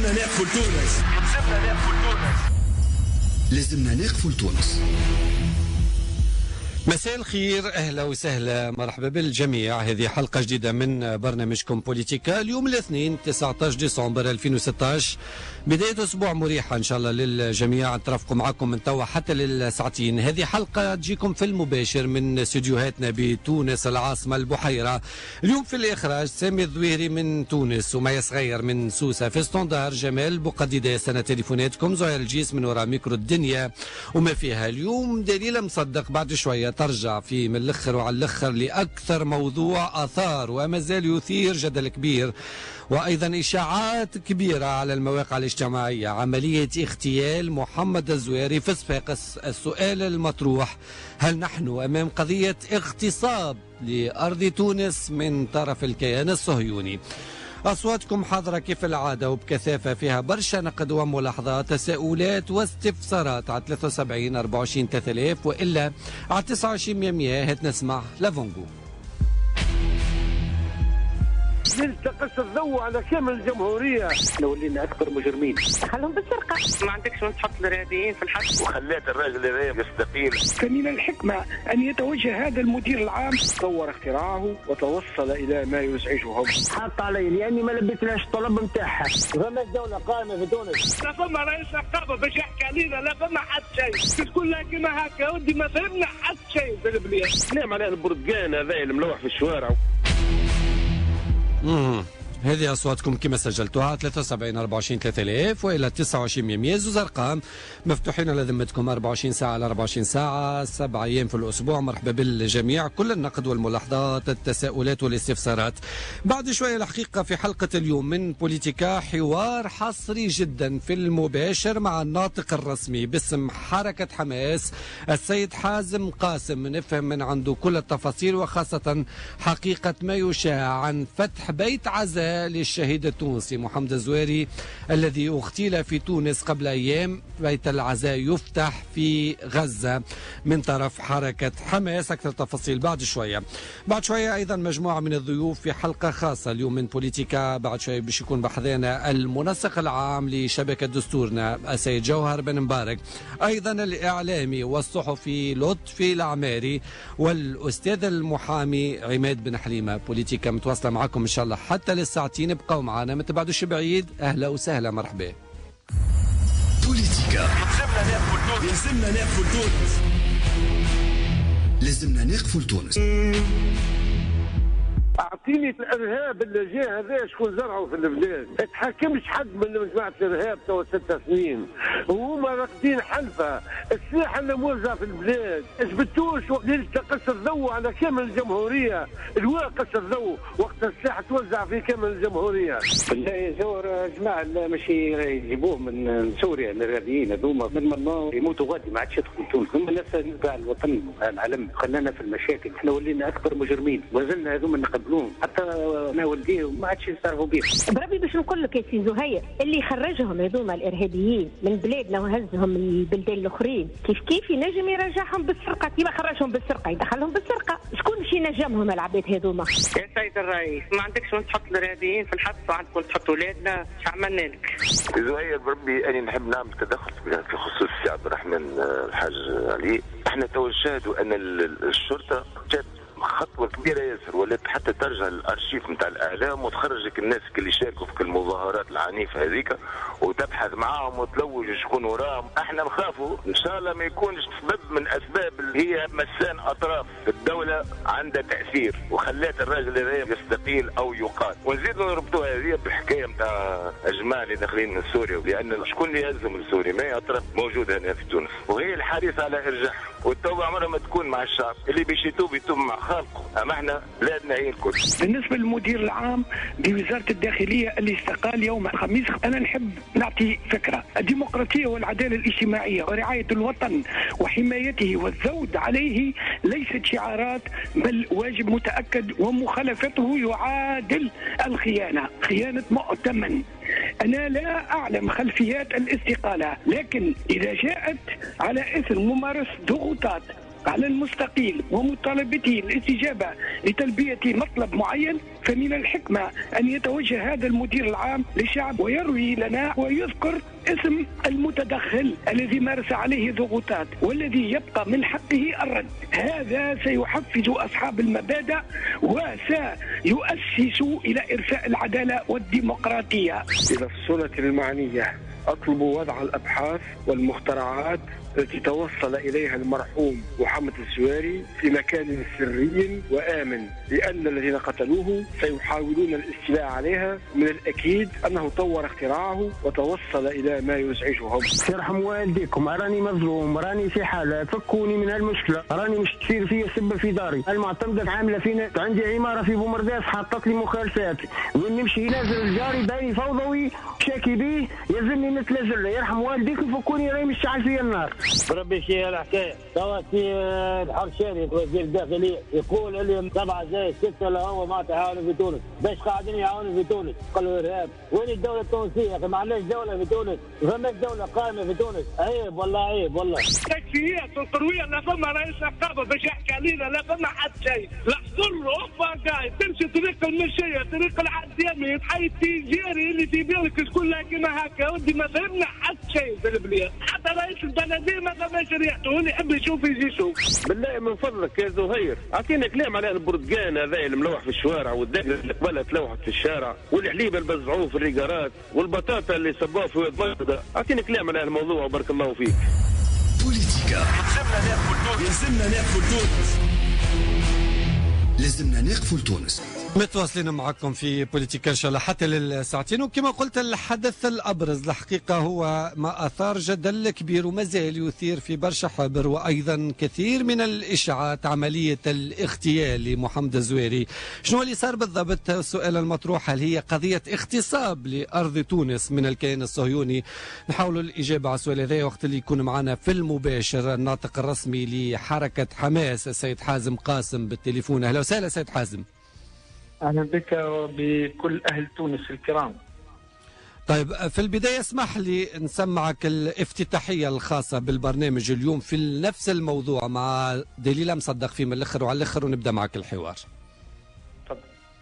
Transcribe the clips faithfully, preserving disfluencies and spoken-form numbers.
لازمنا نقفل تونس، لازمنا نقفل تونس، لازمنا نقفل تونس. مساء الخير، اهلا وسهلا، مرحبا بالجميع. هذه حلقه جديده من برنامجكم بوليتيكا. اليوم الاثنين تسعة عشر ديسمبر ألفين وستة عشر، بدايه اسبوع مريحه ان شاء الله للجميع. نترافقوا معكم من توا حتى للساعتين. هذه حلقه تجيكم في المباشر من استديوهاتنا بتونس العاصمه البحيره. اليوم في الاخراج سامي الظويري من تونس، ومايا صغير من سوسه. في ستوندار جمال بقديده سنه تليفوناتكم، زهير الجيس من وراء ميكرو الدنيا وما فيها. اليوم دليل مصدق بعد شويه ترجع في من الاخر وعلى الاخر لاكثر موضوع اثار وما زال يثير جدل كبير وايضا اشاعات كبيره على المواقع الاجتماعيه، عمليه اغتيال محمد الزويري في صفاقس. السؤال المطروح: هل نحن امام قضيه اغتصاب لارض تونس من طرف الكيان الصهيوني؟ أصواتكم حاضرة كيف العادة وبكثافة، فيها برشا نقد وملاحظات، تساؤلات واستفسارات على ثلاثة وسبعين أربعة وعشرين ثلاثة آلاف وإلا على تسعة وعشرين مية. هات نسمع لافونجو. تقص الضوء على كامل الجمهورية. احنا ولينا أكبر مجرمين. خلهم بالسرقة. ما عندكش وين تحط الإرهابيين في الحبس. وخلات الراجل الإرهابي يستقيل. فمن الحكمة أن يتوجه هذا المدير العام، طور اختراعه وتوصل إلى ما يزعجهم. حاط علي لأني ما لبيتناش الطلب نتاعها. فما دولة قائمة في تونس. لا فما رئيس عقابة باش يحكي علينا، لا فما حد شيء. تقول لها كيما هكا ودي ما فهمنا حد شيء في البلاد. نعم على البرتقان هذا الملوح في الشوارع. امم هذه أصواتكم كما سجلتوها ثلاثة وسبعين أربعة وعشرين ثلاثة آلاف وإلى تسعة وعشرين مية. زوز أرقام مفتوحين على ذمتكم أربعة وعشرين ساعة على أربعة وعشرين ساعة، سبع أيام في الأسبوع. مرحبا بالجميع. كل النقد والملاحظات، التساؤلات والاستفسارات. بعد شوية الحقيقة في حلقة اليوم من بوليتيكا حوار حصري جدا في المباشر مع الناطق الرسمي باسم حركة حماس السيد حازم قاسم، نفهم من عنده كل التفاصيل وخاصة حقيقة ما يشاع عن فتح بيت عزاء للشهيد التونسي محمد الزويري الذي اغتيل في تونس قبل أيام. بيت العزاء يفتح في غزة من طرف حركة حماس. أكثر تفاصيل بعد شوية. بعد شوية أيضا مجموعة من الضيوف في حلقة خاصة اليوم من بوليتيكا. بعد شوية باش يكون بحذانا المنسق العام لشبكة دستورنا السيد جوهر بن مبارك، أيضا الإعلامي والصحفي لطفي العماري، والأستاذ المحامي عماد بن حليمة. بوليتيكا متواصلة معكم إن شاء الله حتى للساعتين. ابقوا معنا، ما تبعدوش بعيد. أهلا وسهلا، مرحبا. بوليتيكا لازمنا نقفل تونس، لازمنا نقفل تونس، لازمنا نقفل تونس. اعطيني الارهاب اللي جاء هذا شكون زرعه في البلاد. ما تحكمش حد من مجموعه الارهاب تو ست سنين وهما راقدين حلفه. السلاح اللي موزع في البلاد اثبتوش ليش تقص الضوء على كامل الجمهوريه. الواقع قص الضوء وقت السلاح توزع في كامل الجمهوريه. لا يا زور جماعه ماشي يجيبوه من سوريا الارهابيين هذوما من منا يموتوا غادي ما عادش يدخلوا تونس. هم الناس تاع الوطن العالم خلانا في المشاكل. احنا ولينا اكبر مجرمين وزلنا هذوما نقبلوهم حتى انا ولديه ما عادش يصرفوا بيه. بربي باش نقول لك يا سي زهير اللي خرجهم هذوما الارهابيين من بلادنا وهزهم البلدان الاخرين كيف كيف ينجم يرجعهم بالسرقه. كيما خرجهم بالسرقه يدخلهم بالسرقه. شكون باش ينجمهم العباد هذوما؟ يا سيد الرئيس ما عندكش وين تحط الارهابيين في الحبس وعندك وين تحط اولادنا. ايش عملنا لك؟ زهير بربي اني نحب نعمل تدخل في خصوص السي عبد الرحمن الحاج علي. احنا توجهوا ان الشرطه جات خطوه كبيره ياسر، ولات حتى ترجع للارشيف نتاع الاعلام وتخرجك الناس اللي شاركوا في المظاهرات العنيفه هذيك وتبحث معاهم وتلوج شكون وراهم. احنا نخافوا ان شاء الله ما يكونش سبب من اسباب اللي هي مسان اطراف الدوله عندها تاثير وخلات الراجل الارهابي يستقيل او يقال. ونزيدوا نربطوها هذه بالحكايه نتاع الجماعه اللي داخلين من سوريا، لان شكون اللي يهزم من سوريا؟ ما هي اطراف موجوده هنا في تونس وهي الحريصه على ارجاعها. والتوبه عمرها ما تكون مع الشعب، اللي باش يتوب يتوب مع خالقه. اما احنا بلادنا هي الكل. بالنسبه للمدير العام لوزاره الداخليه اللي استقال يوم الخميس، انا نحب نعطي فكره. الديمقراطيه والعداله الاجتماعيه ورعايه الوطن وحمايته والذود عليه ليست شعارات بل واجب متاكد، ومخالفته يعادل الخيانه، خيانه مؤتمن. أنا لا أعلم خلفيات الاستقالة، لكن إذا جاءت على إثر ممارسة ضغوطات على المستقيل ومطالبته الاستجابة لتلبية مطلب معين، فمن الحكمة أن يتوجه هذا المدير العام للشعب ويروي لنا ويذكر اسم المتدخل الذي مارس عليه ضغوطات والذي يبقى من حقه الرد. هذا سيحفز أصحاب المبادئ وسيؤسس إلى إرساء العدالة والديمقراطية. إلى السلطة المعنية أطلب وضع الأبحاث والمخترعات التي توصل إليها المرحوم محمد الزواري في مكان سري وآمن، لأن الذين قتلوه سيحاولون الاستيلاء عليها. من الأكيد أنه طور اختراعه وتوصل إلى ما يزعجهم. يرحم والديكم، راني مظلوم، راني في حالة، فكوني من هالمشكلة، راني مش تصير في سبة في داري. المعتمدة عاملة فينا، عندي عمارة في بومرداس حاطت لي مخالفات، وين نمشي نازل الجاري باين فوضوي شاكي بيه يزلني مثل زلة. يرحم والديكم، فكوني راني مشعل في النار. بربي شيء الحكايه توا في الحرشاني وزير الداخليه يقول اللي سبعه زي سته اللي هو ما تعاونوا في تونس، باش قاعدين يعاونوا في تونس؟ قالوا ارهاب. وين الدوله التونسيه يا اخي؟ ما عندناش دوله في تونس، ما فماش دوله قائمه في تونس. عيب والله عيب والله. تكفيات القرويه لا فما رئيس نقابه باش يحكي علينا، لا فما حد شيء، لا حضر اوبا قاعد تمشي طريق المشيه طريق العديمي تحي التجاري اللي في بالك كلها كما هكا. ودي ما فهمنا حد شيء في البلاد، حتى رئيس البلديه ما فماش ريحته، واللي يحب يشوف يجي يشوف. بالله من فضلك يا زهير اعطينا كلام على البرتقان هذا الملوح في الشوارع، والدقه اللي قبلها تلوحت في الشارع، والحليب اللي بزعوه في الريقارات، والبطاطا اللي صبوها في واد. اعطينا كلام على الموضوع وبارك الله فيك. بوليتيكا لازمنا نقفل تونس، لازمنا نقفل تونس. متواصلين معكم في بوليتيكا ان شاء الله حتى للساعتين، وكما قلت الحدث الابرز الحقيقه هو ما اثار جدل كبير وما زال يثير في برشا حبر وايضا كثير من الاشاعات، عمليه الاغتيال لمحمد الزواري. شنو اللي صار بالضبط؟ السؤال المطروح، هل هي قضيه اغتصاب لارض تونس من الكيان الصهيوني؟ نحاولوا الاجابه على السؤال هذا وقت اللي يكون معنا في المباشر الناطق الرسمي لحركه حماس السيد حازم قاسم بالتليفون. اهلا وسهلا سيد حازم. أهلا بك وبكل أهل تونس الكرام. طيب في البداية اسمح لي نسمعك الافتتاحية الخاصة بالبرنامج اليوم في نفس الموضوع مع دليلة مصدق فيه من الأخر وعلى الأخر، ونبدأ معك الحوار. تفضل.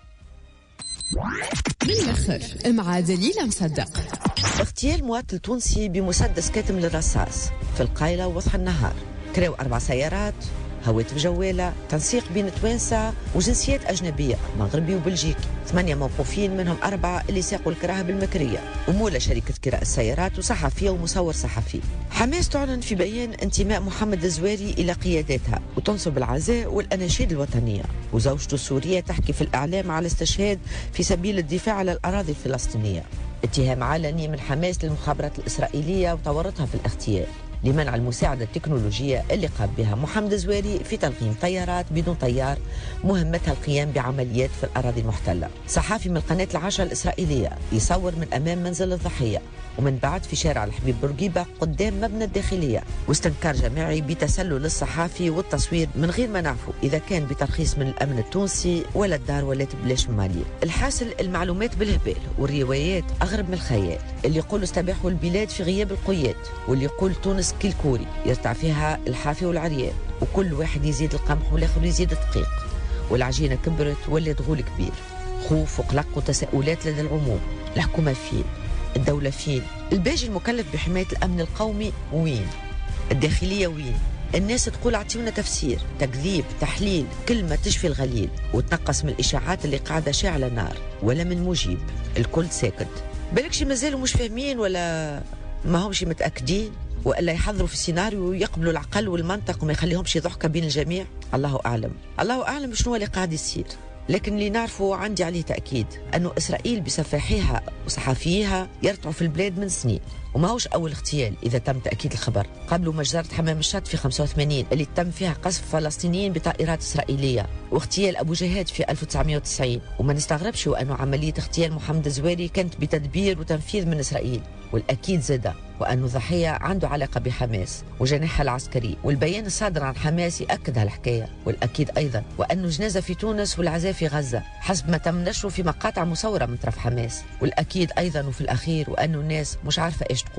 من الأخر مع دليلة مصدق. اغتيال مواطن تونسي بمسدس كاتم للرصاص في القايلة وضح النهار. كراو أربع سيارات، هواتف جوالة، تنسيق بين توانسة وجنسيات أجنبية مغربي وبلجيكي، ثمانية موقوفين منهم أربعة اللي ساقوا الكراهة بالمكرية، ومولى شركة كراء السيارات وصحفية ومصور صحفي. حماس تعلن في بيان انتماء محمد الزواري إلى قياداتها وتنصب العزاء والأناشيد الوطنية، وزوجته السورية تحكي في الإعلام على استشهاد في سبيل الدفاع عن الأراضي الفلسطينية. اتهام علني من حماس للمخابرات الإسرائيلية وتورطها في الاغتيال لمنع المساعدة التكنولوجية اللي قام بها محمد الزواري في تلقيم طيارات بدون طيار مهمتها القيام بعمليات في الأراضي المحتلة. صحافي من القناة العشرة الإسرائيلية يصور من أمام منزل الضحية ومن بعد في شارع الحبيب بورقيبة قدام مبنى الداخلية، واستنكار جماعي بتسلل الصحافي والتصوير من غير ما نعرفوا إذا كان بترخيص من الأمن التونسي ولا الدار ولا بلاش مالية. الحاصل المعلومات بالهبال والروايات أغرب من الخيال، اللي يقول استباحوا البلاد في غياب القياد، واللي يقول تونس كالكوري يرتع فيها الحافي والعريان، وكل واحد يزيد القمح والآخر يزيد الدقيق، والعجينة كبرت ولات غول كبير. خوف وقلق وتساؤلات لدى العموم. الحكومة فين؟ الدولة فين؟ الباجي المكلف بحماية الأمن القومي وين؟ الداخلية وين؟ الناس تقول اعطيونا تفسير، تكذيب، تحليل، كلمة تشفي الغليل، وتنقص من الإشاعات اللي قاعدة شاعلة نار، ولا من مجيب. الكل ساكت. بالكش مازالوا مش فاهمين ولا ما همش متأكدين، وإلا يحضروا في السيناريو ويقبلوا العقل والمنطق وما يخليهمش ضحكة بين الجميع. الله أعلم. الله أعلم شنو اللي قاعد يصير. لكن اللي نعرفه عندي عليه تأكيد أنه إسرائيل بسفاحيها وصحفيها يرتعوا في البلاد من سنين، وما هوش أول اغتيال إذا تم تأكيد الخبر. قبله مجزرة حمام الشط في خمسة وثمانين اللي تم فيها قصف فلسطينيين بطائرات إسرائيلية، واغتيال أبو جهاد في ألف وتسعمائة وتسعين. وما نستغربش وأنه عملية اغتيال محمد الزواري كانت بتدبير وتنفيذ من إسرائيل، والأكيد زادة وأنه ضحية عنده علاقة بحماس وجناحها العسكري، والبيان الصادر عن حماس يأكد هالحكاية. والأكيد أيضا وأنه جنازة في تونس والعزاء في غزة حسب ما تم نشره في مقاطع مصورة من طرف حماس. والأكيد أيضا وفي الأخير وأنه الناس مش عارفة إيش تقول.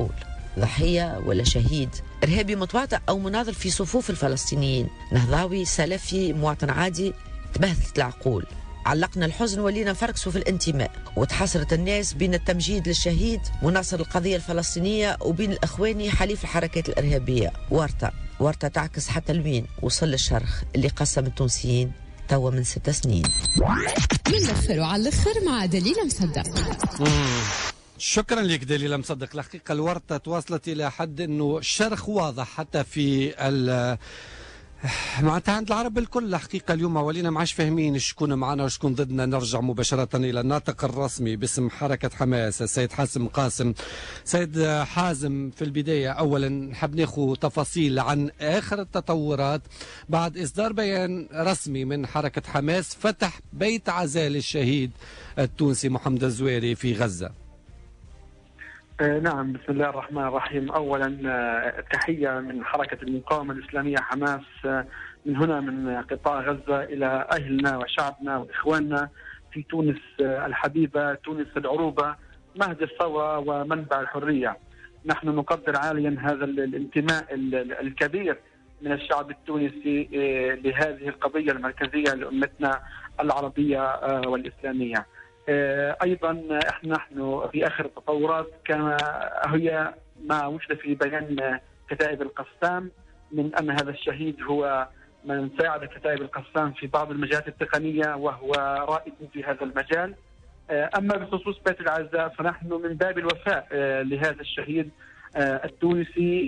ضحية ولا شهيد؟ إرهابي متواطئ أو مناضل في صفوف الفلسطينيين؟ نهضاوي، سلفي، مواطن عادي؟ تبهدلت العقول، علقنا الحزن ولينا نفركسوا في الانتماء، وتحصرت الناس بين التمجيد للشهيد مناصر القضية الفلسطينية وبين الإخواني حليف الحركات الإرهابية. ورطة ورطة تعكس حتى لوين وصل الشرخ اللي قسم التونسيين توا من ست سنين. من الأخر وعلى الأخر مع دليل مصدق. شكرا لك دليل مصدق. الحقيقة الورطة تواصلت إلى حد أنه الشرخ واضح حتى في ال معناتها عند العرب الكل. الحقيقة اليوم ولينا ما عادش فاهمين شكون معنا وشكون ضدنا. نرجع مباشرة إلى الناطق الرسمي باسم حركة حماس السيد حازم قاسم. سيد حازم، في البداية أولا نحب ناخذ تفاصيل عن آخر التطورات بعد إصدار بيان رسمي من حركة حماس فتح بيت عزاء للشهيد التونسي محمد الزويري في غزة. نعم، بسم الله الرحمن الرحيم. أولا تحية من حركة المقاومة الإسلامية حماس من هنا من قطاع غزة إلى أهلنا وشعبنا وإخواننا في تونس الحبيبة، تونس العروبة، مهد الثورة ومنبع الحرية. نحن نقدر عاليا هذا الانتماء الكبير من الشعب التونسي لهذه القضية المركزية لأمتنا العربية والإسلامية. أيضا احنا نحن في آخر التطورات كما هي ما وجد في بيان كتائب القسام من أن هذا الشهيد هو من ساعد كتائب القسام في بعض المجالات التقنية وهو رائد في هذا المجال. أما بخصوص بيت العزاء فنحن من باب الوفاء لهذا الشهيد التونسي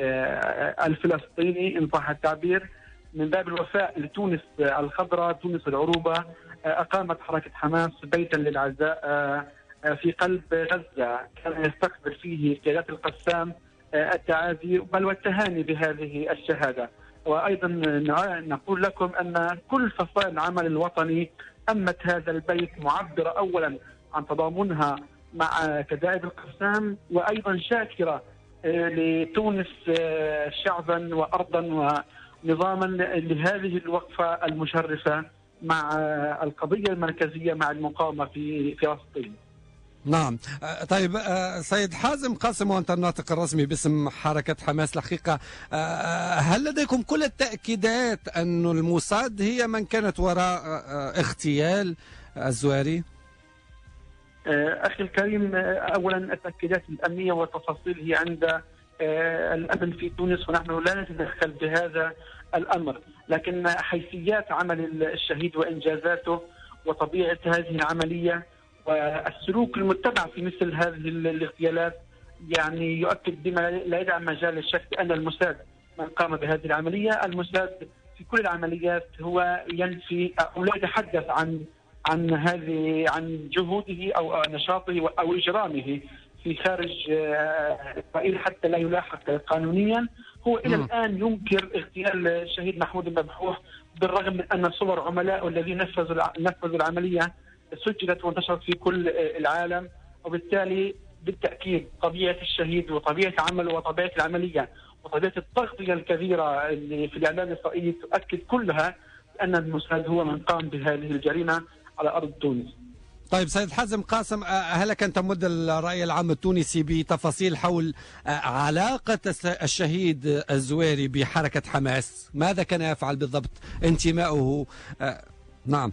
الفلسطيني إن صح التعبير، من باب الوفاء لتونس الخضراء، تونس العروبة، أقامت حركة حماس بيتا للعزاء في قلب غزة كان يستقبل فيه قيادات القسام التعازي بل والتهاني بهذه الشهادة. وأيضا نقول لكم أن كل فصائل العمل الوطني أمت هذا البيت معبرة أولا عن تضامنها مع كتائب القسام، وأيضا شاكرة لتونس شعبا وأرضا ونظاما لهذه الوقفة المشرفة مع القضية المركزية مع المقاومة في فلسطين. نعم. طيب سيد حازم قاسم، وأنت الناطق الرسمي باسم حركة حماس، الحقيقة هل لديكم كل التأكيدات أن الموساد هي من كانت وراء اغتيال الزويري؟ أخي الكريم، أولا التأكيدات الأمنية والتفاصيل هي عند الأمن في تونس ونحن لا نتدخل بهذا الأمر، لكن حيثيات عمل الشهيد وإنجازاته وطبيعة هذه العملية والسلوك المتبع في مثل هذه الاغتيالات يعني يؤكد بما لا يدع مجال للشك أن الموساد من قام بهذه العملية. الموساد في كل العمليات هو ينفي أو لا يتحدث عن عن هذه عن جهوده أو نشاطه أو إجرامه في خارج إسرائيل حتى لا يلاحق قانونيا. هو إلى الآن ينكر اغتيال الشهيد محمود المذبوح بالرغم من أن صور عملاء الذين نفذوا نفذوا العملية سجلت وانتشرت في كل العالم. وبالتالي بالتأكيد طبيعة الشهيد وطبيعة عمله وطبيعة العملية وطبيعة التغطية الكبيرة اللي في الإعلام الإسرائيلي تؤكد كلها أن الموساد هو من قام بهذه الجريمة على أرض تونس. طيب سيد حازم قاسم، هل لك أن تمد الرأي العام التونسي بتفاصيل حول علاقة الشهيد الزويري بحركة حماس؟ ماذا كان يفعل بالضبط؟ انتمائه؟ نعم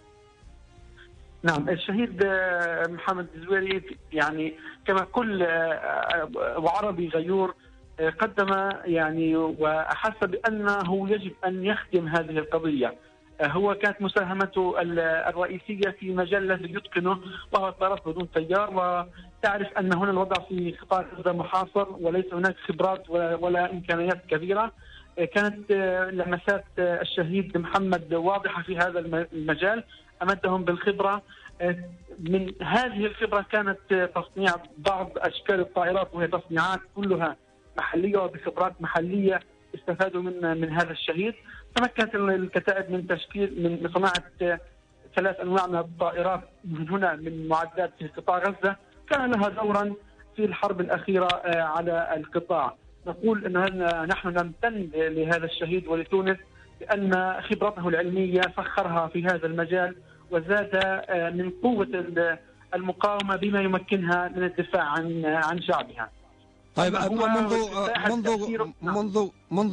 نعم الشهيد محمد الزويري يعني كما كل وعربي غيور قدم يعني وأحس بأنه يجب أن يخدم هذه القضية. هو كانت مساهمته الرئيسية في مجال الذي يتقنه وهو الطيران بدون طيار، وتعرف أن هنا الوضع في قطاع غزة محاصر وليس هناك خبرات ولا إمكانيات كبيرة. كانت لمسات الشهيد محمد واضحة في هذا المجال، أمدهم بالخبرة. من هذه الخبرة كانت تصنيع بعض أشكال الطائرات وهي تصنيعات كلها محلية وبخبرات محلية استفادوا من من هذا الشهيد. تمكنت الكتائب من تشكيل من صناعة ثلاث أنواع من الطائرات من هنا من معدات في قطاع غزة كان لها دورا في الحرب الأخيرة على القطاع. نقول أن نحن نمتن لهذا الشهيد ولتونس لأن خبرته العلمية سخرها في هذا المجال وزاد من قوة المقاومة بما يمكنها من الدفاع عن عن شعبها. طيب منذ منذ منذ منذ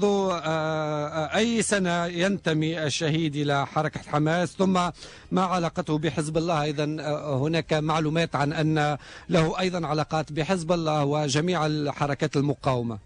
أي سنة ينتمي الشهيد إلى حركة حماس، ثم ما علاقته بحزب الله؟ أيضا هناك معلومات عن أن له أيضا علاقات بحزب الله وجميع الحركات المقاومة.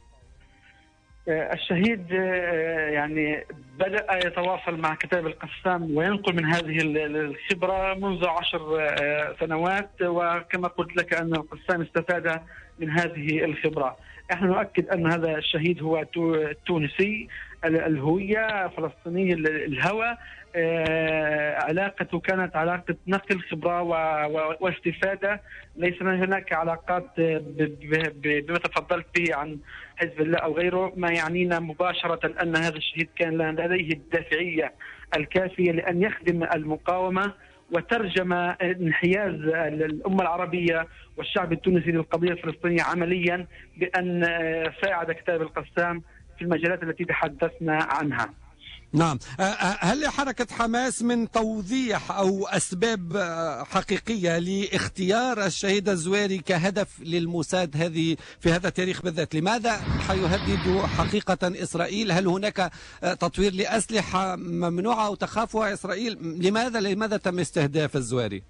الشهيد يعني بدأ يتواصل مع كتائب القسام وينقل من هذه الخبرة منذ عشر سنوات، وكما قلت لك أن القسام استفاد من هذه الخبرة. نحن نؤكد أن هذا الشهيد هو تونسي الهوية، فلسطيني الهوى. علاقته كانت علاقة نقل خبرة واستفادة، ليس هناك علاقات بما تفضلت به عن حزب الله أو غيره. ما يعنينا مباشرة أن هذا الشهيد كان لديه الدافعية الكافية لأن يخدم المقاومة وترجم انحياز الأمة العربية والشعب التونسي للقضية الفلسطينية عمليا، بأن ساعد كتائب القسام في المجالات التي تحدثنا عنها. نعم. هل لحركة حماس من توضيح أو أسباب حقيقية لاختيار الشهيد الزويري كهدف للموساد هذه في هذا التاريخ بالذات؟ لماذا حيهدد حقيقة إسرائيل؟ هل هناك تطوير لأسلحة ممنوعة أو تخافها إسرائيل؟ لماذا لماذا تم استهداف الزويري؟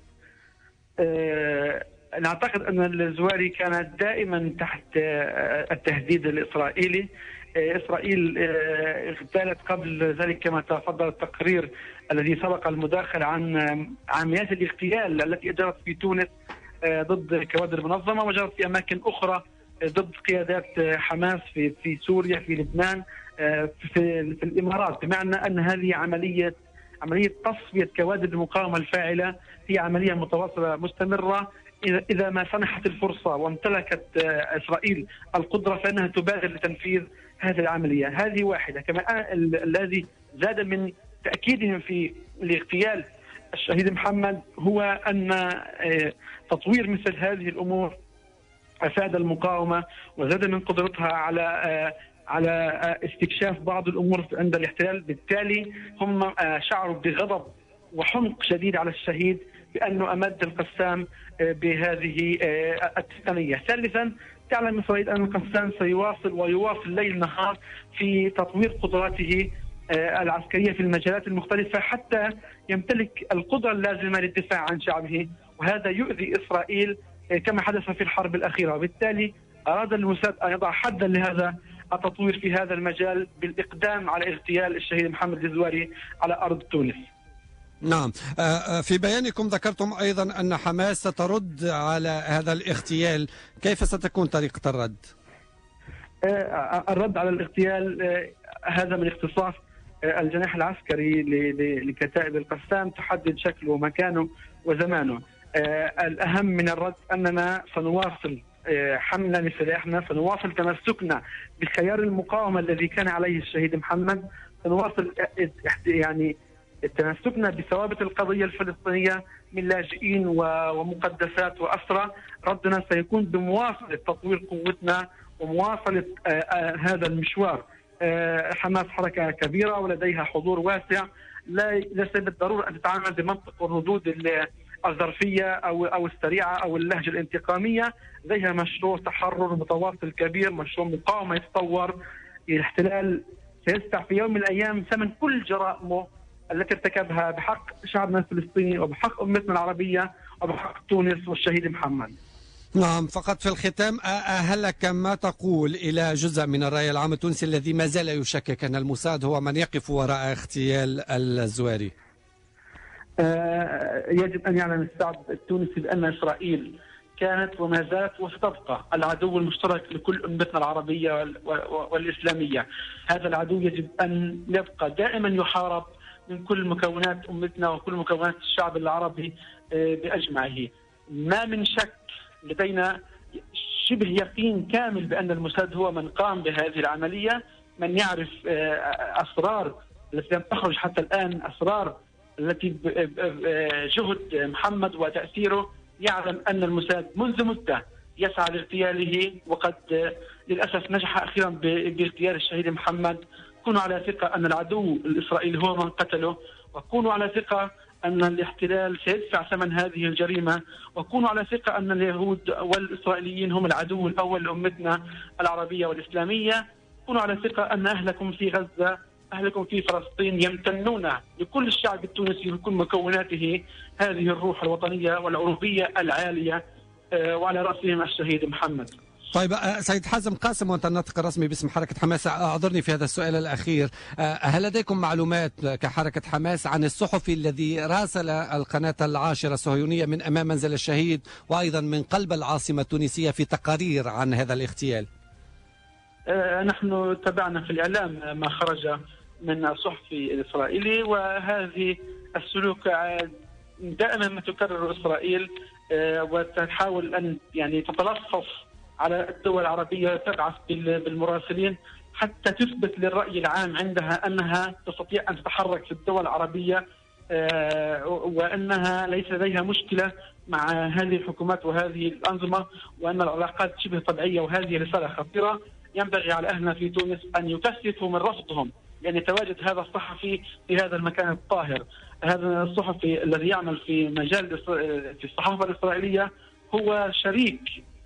أه نعتقد أن الزويري كانت دائما تحت التهديد الإسرائيلي. إسرائيل اغتالت قبل ذلك كما تفضل التقرير الذي سبق المداخل عن عمليات الاغتيال التي أجرت في تونس ضد كوادر منظمة، وجرت في أماكن أخرى ضد قيادات حماس في في سوريا، في لبنان، في, في الإمارات. بمعنى أن هذه عملية عملية تصفية كوادر المقاومة الفاعلة هي عملية متواصلة مستمرة. إذا ما سنحت الفرصة وامتلكت إسرائيل القدرة فإنها تبادر لتنفيذ هذه العملية. هذه واحدة. كما الذي زاد من تأكيدهم في الاغتيال الشهيد محمد هو أن تطوير مثل هذه الأمور أفاد المقاومة وزاد من قدرتها على على استكشاف بعض الأمور عند الاحتلال. بالتالي هم شعروا بغضب وحمق شديد على الشهيد بأنه أمد القسام بهذه التقنية. ثالثا، تعلم إسرائيل أن القسام سيواصل ويواصل ليل نهار في تطوير قدراته العسكرية في المجالات المختلفة حتى يمتلك القدرة اللازمة للدفاع عن شعبه، وهذا يؤذي إسرائيل كما حدث في الحرب الأخيرة. وبالتالي أراد الموساد أن يضع حدا لهذا التطوير في هذا المجال بالإقدام على اغتيال الشهيد محمد الزويري على أرض تونس. نعم. في بيانكم ذكرتم أيضا أن حماس سترد على هذا الاغتيال، كيف ستكون طريقة الرد؟ الرد على الاغتيال هذا من اختصاص الجناح العسكري لكتائب القسام، تحدد شكله ومكانه وزمانه. الأهم من الرد أننا سنواصل حملنا لسلاحنا، سنواصل تمسكنا بخيار المقاومة الذي كان عليه الشهيد محمد، سنواصل يعني تمسكنا بثوابت القضية الفلسطينية من لاجئين ومقدسات وأسرى. ردنا سيكون بمواصلة تطوير قوتنا ومواصلة هذا المشوار. حماس حركة كبيرة ولديها حضور واسع، لا ليس بالضرورة أن تتعامل بمنطق الردود الظرفية أو أو السريعة أو اللهجة الانتقامية. لديها مشروع تحرر متواصل كبير، مشروع مقاومة يتطور. الاحتلال سيدفع في يوم من الأيام ثمن كل جرائمه التي ارتكبها بحق شعبنا الفلسطيني وبحق أمتنا العربية وبحق تونس والشهيد محمد. نعم. فقط في الختام، هل لك ما تقول إلى جزء من الرأي العام التونسي الذي ما زال يشكك أن الموساد هو من يقف وراء اغتيال الزويري؟ آه يجب أن يعلم الشعب التونسي بأن إسرائيل كانت وما زالت وستبقى العدو المشترك لكل أمتنا العربية والإسلامية. هذا العدو يجب أن يبقى دائما يحارب من كل مكونات أمتنا وكل مكونات الشعب العربي بأجمعه. ما من شك، لدينا شبه يقين كامل بأن الموساد هو من قام بهذه العملية، من يعرف أسرار التي لم تخرج حتى الآن، أسرار التي جهد محمد وتأثيره، يعلم أن الموساد منذ مدة يسعى لاغتياله، وقد للأسف نجح أخيرا باغتيال الشهيد محمد. كونوا على ثقة أن العدو الإسرائيلي هو من قتله، وكونوا على ثقة أن الاحتلال سيدفع ثمن هذه الجريمة، وكونوا على ثقة أن اليهود والإسرائيليين هم العدو الأول لأمتنا العربية والإسلامية. كونوا على ثقة أن أهلكم في غزة، أهلكم في فلسطين يمتنون لكل الشعب التونسي بكل مكوناته هذه الروح الوطنية والعروبية العالية، وعلى رأسهم الشهيد محمد. طيب سيد حازم قاسم، وانت الناطق الرسمي باسم حركة حماس، اعذرني في هذا السؤال الأخير، هل لديكم معلومات كحركة حماس عن الصحفي الذي راسل القناة العاشرة الصهيونية من أمام منزل الشهيد وأيضا من قلب العاصمة التونسية في تقارير عن هذا الاغتيال؟ نحن تابعنا في الإعلام ما خرج من الصحفي الإسرائيلي، وهذه السلوك دائما ما تكرر إسرائيل وتحاول أن يعني تتلصص على الدول العربية، تبعث بالمراسلين حتى تثبت للرأي العام عندها أنها تستطيع أن تتحرك في الدول العربية، وأنها ليس لديها مشكلة مع هذه الحكومات وهذه الأنظمة، وأن العلاقات شبه طبيعية. وهذه رسالة خطيرة ينبغي على أهلنا في تونس أن يكثفوا من رفضهم، لأن يعني تواجد هذا الصحفي في هذا المكان الطاهر، هذا الصحفي الذي يعمل في مجال في الصحافة الإسرائيلية هو شريك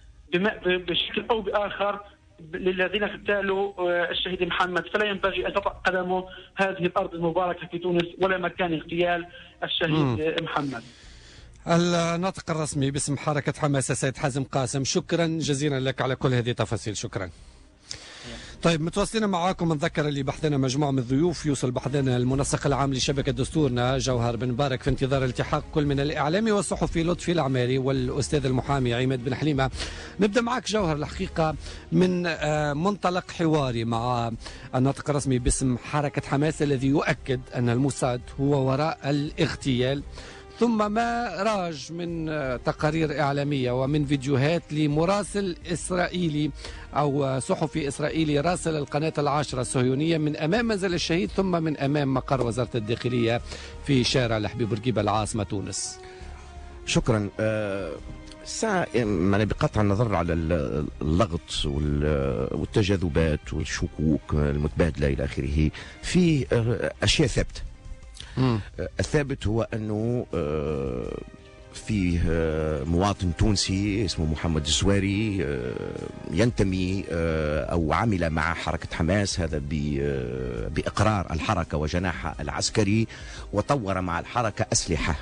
بشكل أو بآخر للذين اغتالوا الشهيد محمد، فلا ينبغي أن تطأ قدمه هذه الأرض المباركة في تونس ولا مكان اغتيال الشهيد م. محمد. الناطق الرسمي باسم حركة حماس سيد حازم قاسم، شكرا جزيلا لك على كل هذه التفاصيل. شكرا. طيب متواصلين معاكم، نذكر اللي بحثنا مجموعة من الضيوف، يوصل بحثنا المنسق العام لشبكة دستورنا جوهر بن مبارك في انتظار التحاق كل من الإعلامي والصحفي لطفي العماري والأستاذ المحامي عماد بن حليمة. نبدأ معك جوهر الحقيقة من منطلق حواري مع الناطق الرسمي باسم حركة حماس الذي يؤكد أن الموساد هو وراء الاغتيال، ثم ما راج من تقارير إعلامية ومن فيديوهات لمراسل إسرائيلي أو صحفي إسرائيلي راسل القناة العاشرة الصهيونية من أمام منزل الشهيد ثم من أمام مقر وزارة الداخلية في شارع الحبيب بورقيبة العاصمة تونس. شكرا. الساعة يعني بقطع النظر على اللغط والتجاذبات والشكوك المتبادلة إلى آخره، في أشياء ثابتة. مم. الثابت هو أنه فيه مواطن تونسي اسمه محمد الزواري ينتمي أو عمل مع حركة حماس، هذا بإقرار الحركة وجناحها العسكري، وطور مع الحركة أسلحة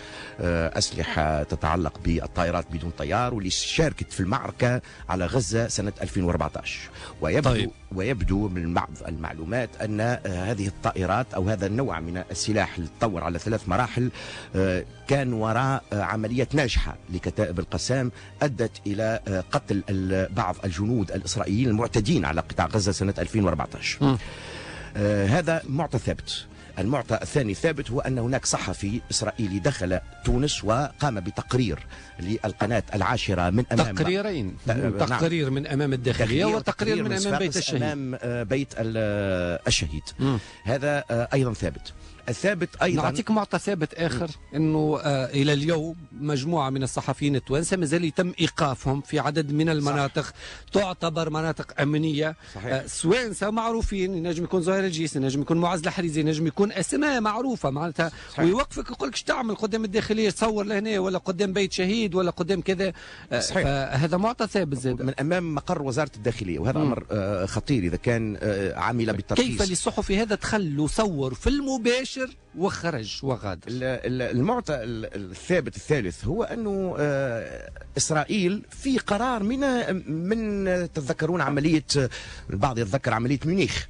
أسلحة تتعلق بالطائرات بدون طيار، واللي شاركت في المعركة على غزة سنة ألفين وأربعة عشر. ويبدو, طيب. ويبدو من بعض المعلومات أن هذه الطائرات أو هذا النوع من السلاح اللي تطور على ثلاث مراحل كان وراء عملية ناجحة لكتائب القسام أدت إلى قتل بعض الجنود الإسرائيليين المعتدين على قطاع غزة سنة ألفين وأربعة عشر. م. هذا معطى ثابت. المعطى الثاني ثابت هو أن هناك صحفي إسرائيلي دخل تونس وقام بتقرير للقناة العاشرة من أمام تقريرين تقرير من أمام الداخلية وتقرير من أمام بيت الشهيد أمام بيت الشهيد. م. هذا أيضا ثابت. الثابت أيضا نعطيك معطى ثابت آخر، أنه آه إلى اليوم مجموعة من الصحفيين التوانسة مازال يتم إيقافهم في عدد من المناطق صح. تعتبر مناطق أمنية. آه سوانسة معروفين، ينجم يكون زهير الجيس، ينجم يكون معز الحريزي، ينجم يكون أسماء معروفة معناتها، ويوقفك يقول لك ايش تعمل قدام الداخلية، تصور لهنا ولا قدام بيت شهيد ولا قدام كذا. آه فهذا معطى ثابت زاد من أمام مقر وزارة الداخلية، وهذا م. أمر آه خطير إذا كان آه عامل بالترخيص. كيف للصحفي هذا دخل وصور في المباشر وخرج وغادر؟ المعطى الثابت الثالث هو أنه إسرائيل في قرار من من تتذكرون عملية، البعض يتذكر عملية ميونخ،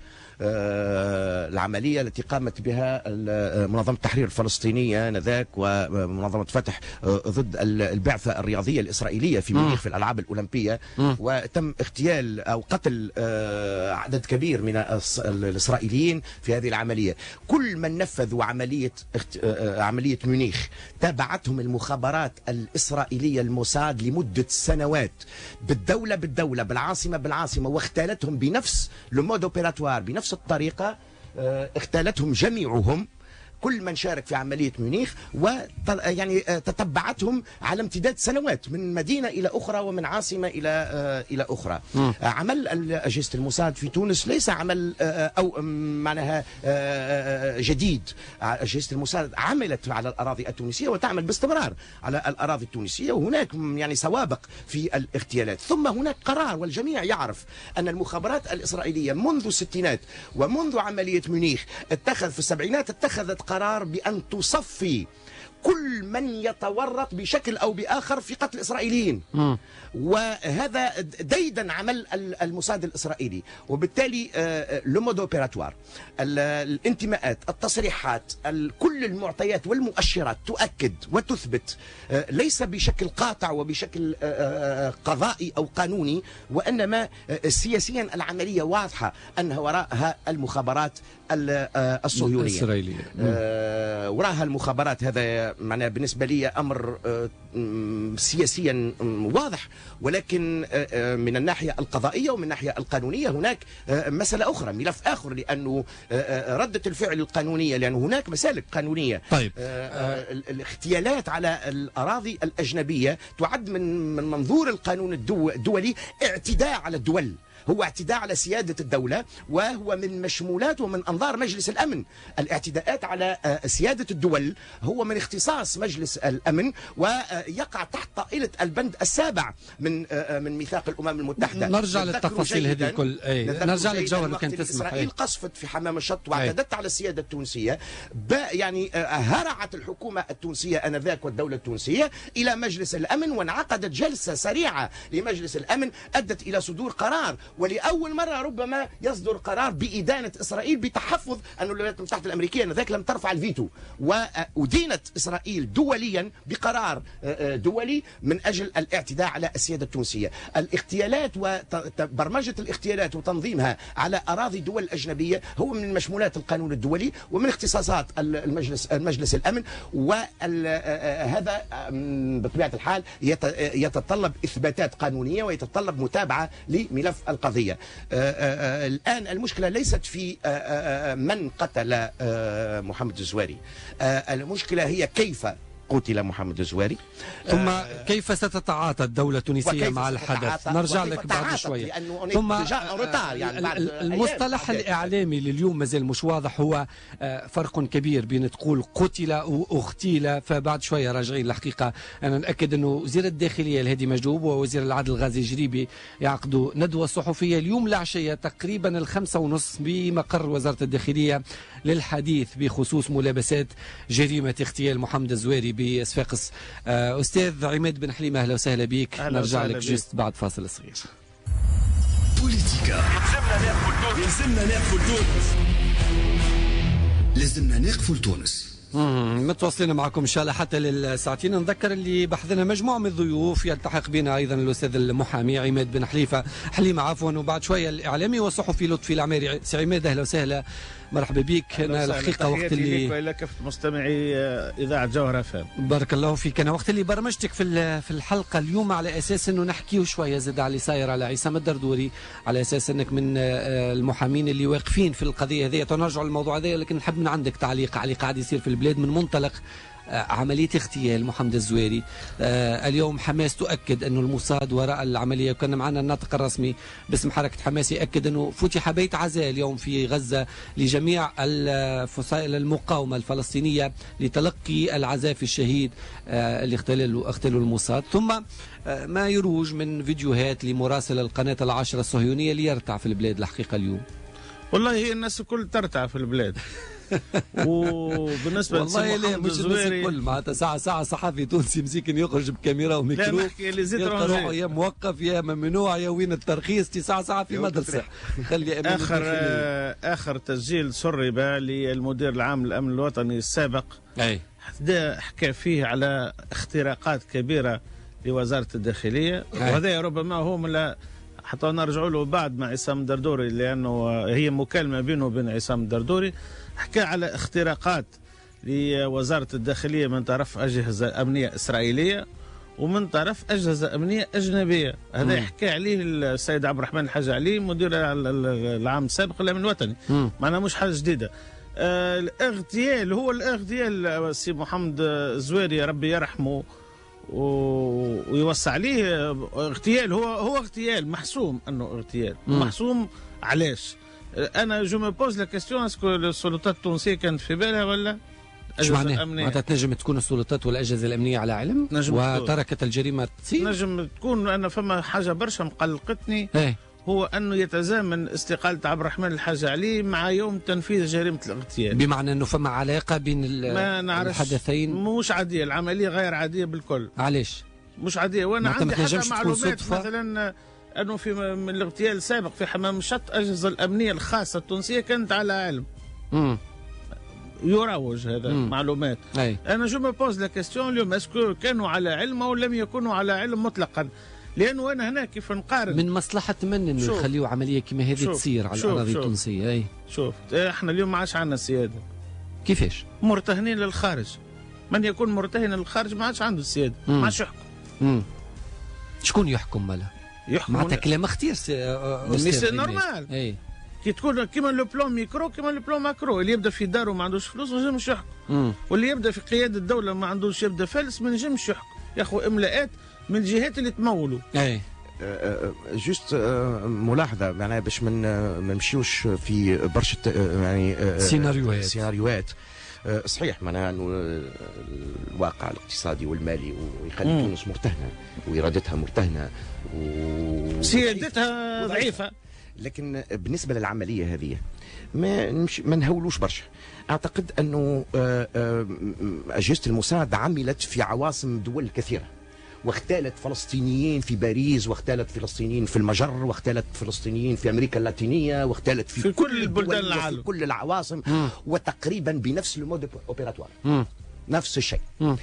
العملية التي قامت بها منظمة التحرير الفلسطينية نذاك ومنظمة فتح ضد البعثة الرياضية الإسرائيلية في ميونخ في الألعاب الأولمبية، وتم اغتيال أو قتل عدد كبير من الإسرائيليين في هذه العملية. كل من نفذوا عملية عملية ميونخ تابعتهم المخابرات الإسرائيلية الموساد لمدة سنوات بالدولة بالدولة بالعاصمة بالعاصمة، واختالتهم بنفس لو مود اوبيراتوار، بنفس الطريقة اختالتهم جميعهم كل من شارك في عملية ميونخ و يعني تتبعتهم على امتداد سنوات من مدينة إلى أخرى ومن عاصمة إلى إلى أخرى. م. عمل أجهزة الموساد في تونس ليس عمل أو معناها جديد. أجهزة الموساد عملت على الأراضي التونسية وتعمل باستمرار على الأراضي التونسية، وهناك يعني سوابق في الاغتيالات. ثم هناك قرار والجميع يعرف أن المخابرات الإسرائيلية منذ الستينات ومنذ عملية ميونخ اتخذ في السبعينات اتخذت قرار بأن تصفي كل من يتورط بشكل أو بآخر في قتل الإسرائيليين. م. وهذا ديدا عمل الموساد الإسرائيلي، وبالتالي لو مود اوبيراتوار، الانتماءات، التصريحات، كل المعطيات والمؤشرات تؤكد وتثبت ليس بشكل قاطع وبشكل قضائي أو قانوني، وإنما سياسيا العملية واضحة أن وراءها المخابرات الصهيونية الإسرائيلية. آه وراءها المخابرات. هذا معناه بالنسبة لي أمر آه سياسيا واضح، ولكن آه من الناحية القضائية ومن الناحية القانونية هناك آه مسألة أخرى، ملف آخر، لأنه آه ردة الفعل القانونية، لأن هناك مسالك قانونية. طيب. آه آه الاغتيالات على الأراضي الأجنبية تعد من من منظور القانون الدولي اعتداء على الدول، هو اعتداء على سيادة الدولة، وهو من مشمولات ومن أنظار مجلس الأمن. الاعتداءات على سيادة الدول هو من اختصاص مجلس الأمن، ويقع تحت طائلة البند السابع من من ميثاق الأمم المتحدة. نرجع للتفاصيل هذه الكل. نرجع للجوهر كان تسمح. إسرائيل قصفت في حمام الشط واعتدت على السيادة التونسية، يعني هرعت الحكومة التونسية آنذاك والدولة التونسية إلى مجلس الأمن، وانعقدت جلسة سريعة لمجلس الأمن أدت إلى صدور قرار، ولأول مرة ربما يصدر قرار بإدانة إسرائيل بتحفظ أن الولايات المتحدة الأمريكية ذاك لم ترفع الفيتو، وأدينت إسرائيل دوليا بقرار دولي من أجل الاعتداء على السيادة التونسية. الاغتيالات وبرمجة الاغتيالات وتنظيمها على أراضي دول أجنبية هو من مشمولات القانون الدولي ومن اختصاصات المجلس المجلس الأمن، وهذا بطبيعة الحال يتطلب إثباتات قانونية ويتطلب متابعة لملف القضية. الآن المشكلة ليست في من قتل محمد الزواري، المشكلة هي كيف قتل محمد الزواري، ثم كيف ستتعاطى الدولة التونسية مع الحدث. نرجع لك بعد شوية. ثم يعني المصطلح الإعلامي لليوم مازال مش واضح، هو فرق كبير بين تقول قتل واغتيل، فبعد شوية راجعين الحقيقة. أنا نأكد أنه وزير الداخلية الهادي مجدوب ووزير العدل غازي جريبي يعقدوا ندوة صحفية اليوم العشية تقريبا الخمسة ونص بمقر وزارة الداخلية للحديث بخصوص ملابسات جريمة اغتيال محمد الزواري بصفاقس. أستاذ عماد بن حليمة، أهلا وسهلا بك. نرجع لك جست بعد فاصل صغير. بوليتيكا. لازمنا نقفل تونس، لازمنا نقفل تونس. متواصلين معكم ان شاء الله حتى للساعتين. نذكر اللي بحثنا مجموعه من الضيوف، يلتحق بنا ايضا الاستاذ المحامي عماد بن حليفه حليمه عفوا، وبعد شويه الاعلامي والصحفي لطفي العماري. سي عماد اهلا وسهلا، مرحبا بك. انا الحقيقه وقت اللي والى كافه مستمعي اذاعه جوهره فام، بارك الله فيك. انا وقت اللي برمجتك في في الحلقه اليوم على اساس انه نحكيو شويه زاد على اللي صاير على عصام الدردوري، على اساس انك من المحامين اللي واقفين في القضيه هذه. تنرجع للموضوع هذا، لكن نحب من عندك تعليق على اللي قاعد يصير في البلاد من منطلق عملية اغتيال محمد الزواري. آه اليوم حماس تؤكد أنه الموساد وراء العملية، وكان معنا الناطق الرسمي باسم حركة حماس يأكد أنه فتح بيت عزاء اليوم في غزة لجميع الفصائل المقاومة الفلسطينية لتلقي العزاء في الشهيد آه اللي اغتالوا اغتالوا الموساد. ثم آه ما يروج من فيديوهات لمراسل القناة العاشرة الصهيونية ليرتع في البلاد. الحقيقة اليوم والله هي الناس الكل ترتع في البلاد. وبالنسبه والله ليه مش الناس الكل، معناتها ساعه ساعه صحفي تونسي مسكين يخرج بكاميرا وميكرو، لا نحكي اللي زيد روحه يا موقف يا ممنوع يا وين الترخيص، ساعه ساعه في مدرسه. خلي اخر آه اخر تسجيل سرب للمدير العام للامن الوطني السابق، اي حكى فيه على اختراقات كبيره لوزاره الداخليه، وهذا ربما هو من حتى نرجعوا له بعد مع عصام الدردوري، لانه هي مكالمه بينه وبين عصام الدردوري. حكى على اختراقات لوزارة الداخلية من طرف أجهزة أمنية إسرائيلية ومن طرف أجهزة أمنية أجنبية. هذا يحكي عليه السيد عبد الرحمن الحاج علي مدير العام السابق للأمن الوطني، معناها مش حاجة جديدة. آه الاغتيال هو الاغتيال سي محمد الزويري ربي يرحمه ويوسع عليه. اغتيال هو هو اغتيال محسوم، انه اغتيال مم. محسوم. علاش؟ انا جو مي بوز لا كيستيون، اسكو السلطات التونسيه كانت في بالها ولا؟ ايش معناه؟ معناتها تنجم تكون السلطات والاجهزه الامنيه على علم وتركت الجريمه تصير؟ نجم تكون. انا فما حاجه برشا مقلقتني ايه؟ هو انه يتزامن استقاله عبد الرحمن الحاج علي مع يوم تنفيذ جريمه الاغتيال، بمعنى انه فما علاقه بين الحدثين مش عاديه، العمليه غير عاديه بالكل. علاش؟ مش عاديه. وانا عندي حتى معلومات مثلا انه في من الاغتيال السابق في حمام الشط الاجهزه الامنيه الخاصه التونسيه كانت على علم. امم يروج هذا مم. معلومات. أي. انا جو مي بوز لا كيستيون اليوم، اسكو كانوا على علم او لم يكونوا على علم مطلقا؟ لانه انا هنا كيف نقارن من مصلحه من انه يخليوا عمليه كما هذه تصير على الاراضي التونسيه. اي شوف احنا اليوم ما عادش عندنا السياده. كيفاش؟ مرتهنين للخارج. من يكون مرتهن للخارج ما عادش عنده السياده، ما عادش يحكم. امم شكون يحكم مالا؟ يحكم معناتها كلام اختير سي نورمال. اي كي تكون كيما لو بلون ميكرو كيما لو بلون ماكرو، اللي يبدا في داره ما عندوش فلوس ما ينجمش يحكم، واللي يبدا في قياده الدوله ما عندوش يبدا فالس ما ينجمش يحكم. يا اخو املاءات من الجهات اللي تمولوا. اي جوست ملاحظه معناها باش من ما نمشيوش في برشا يعني سيناريوهات سيناريوهات صحيح معناها انه الواقع الاقتصادي والمالي ويخلي تونس مرتهنه وايرادتها مرتهنه وسيادتها ضعيفه، لكن بالنسبه للعمليه هذه ما ما نهولوش برشا. اعتقد انه اجهزه الموساد عملت في عواصم دول كثيره، واختالت فلسطينيين في باريس، واختالت فلسطينيين في المجر، واختالت فلسطينيين في امريكا اللاتينيه، واختالت في, في كل البلدان العالم، في كل العواصم م. وتقريبا بنفس المود اوبيراتوار، نفس الشيء.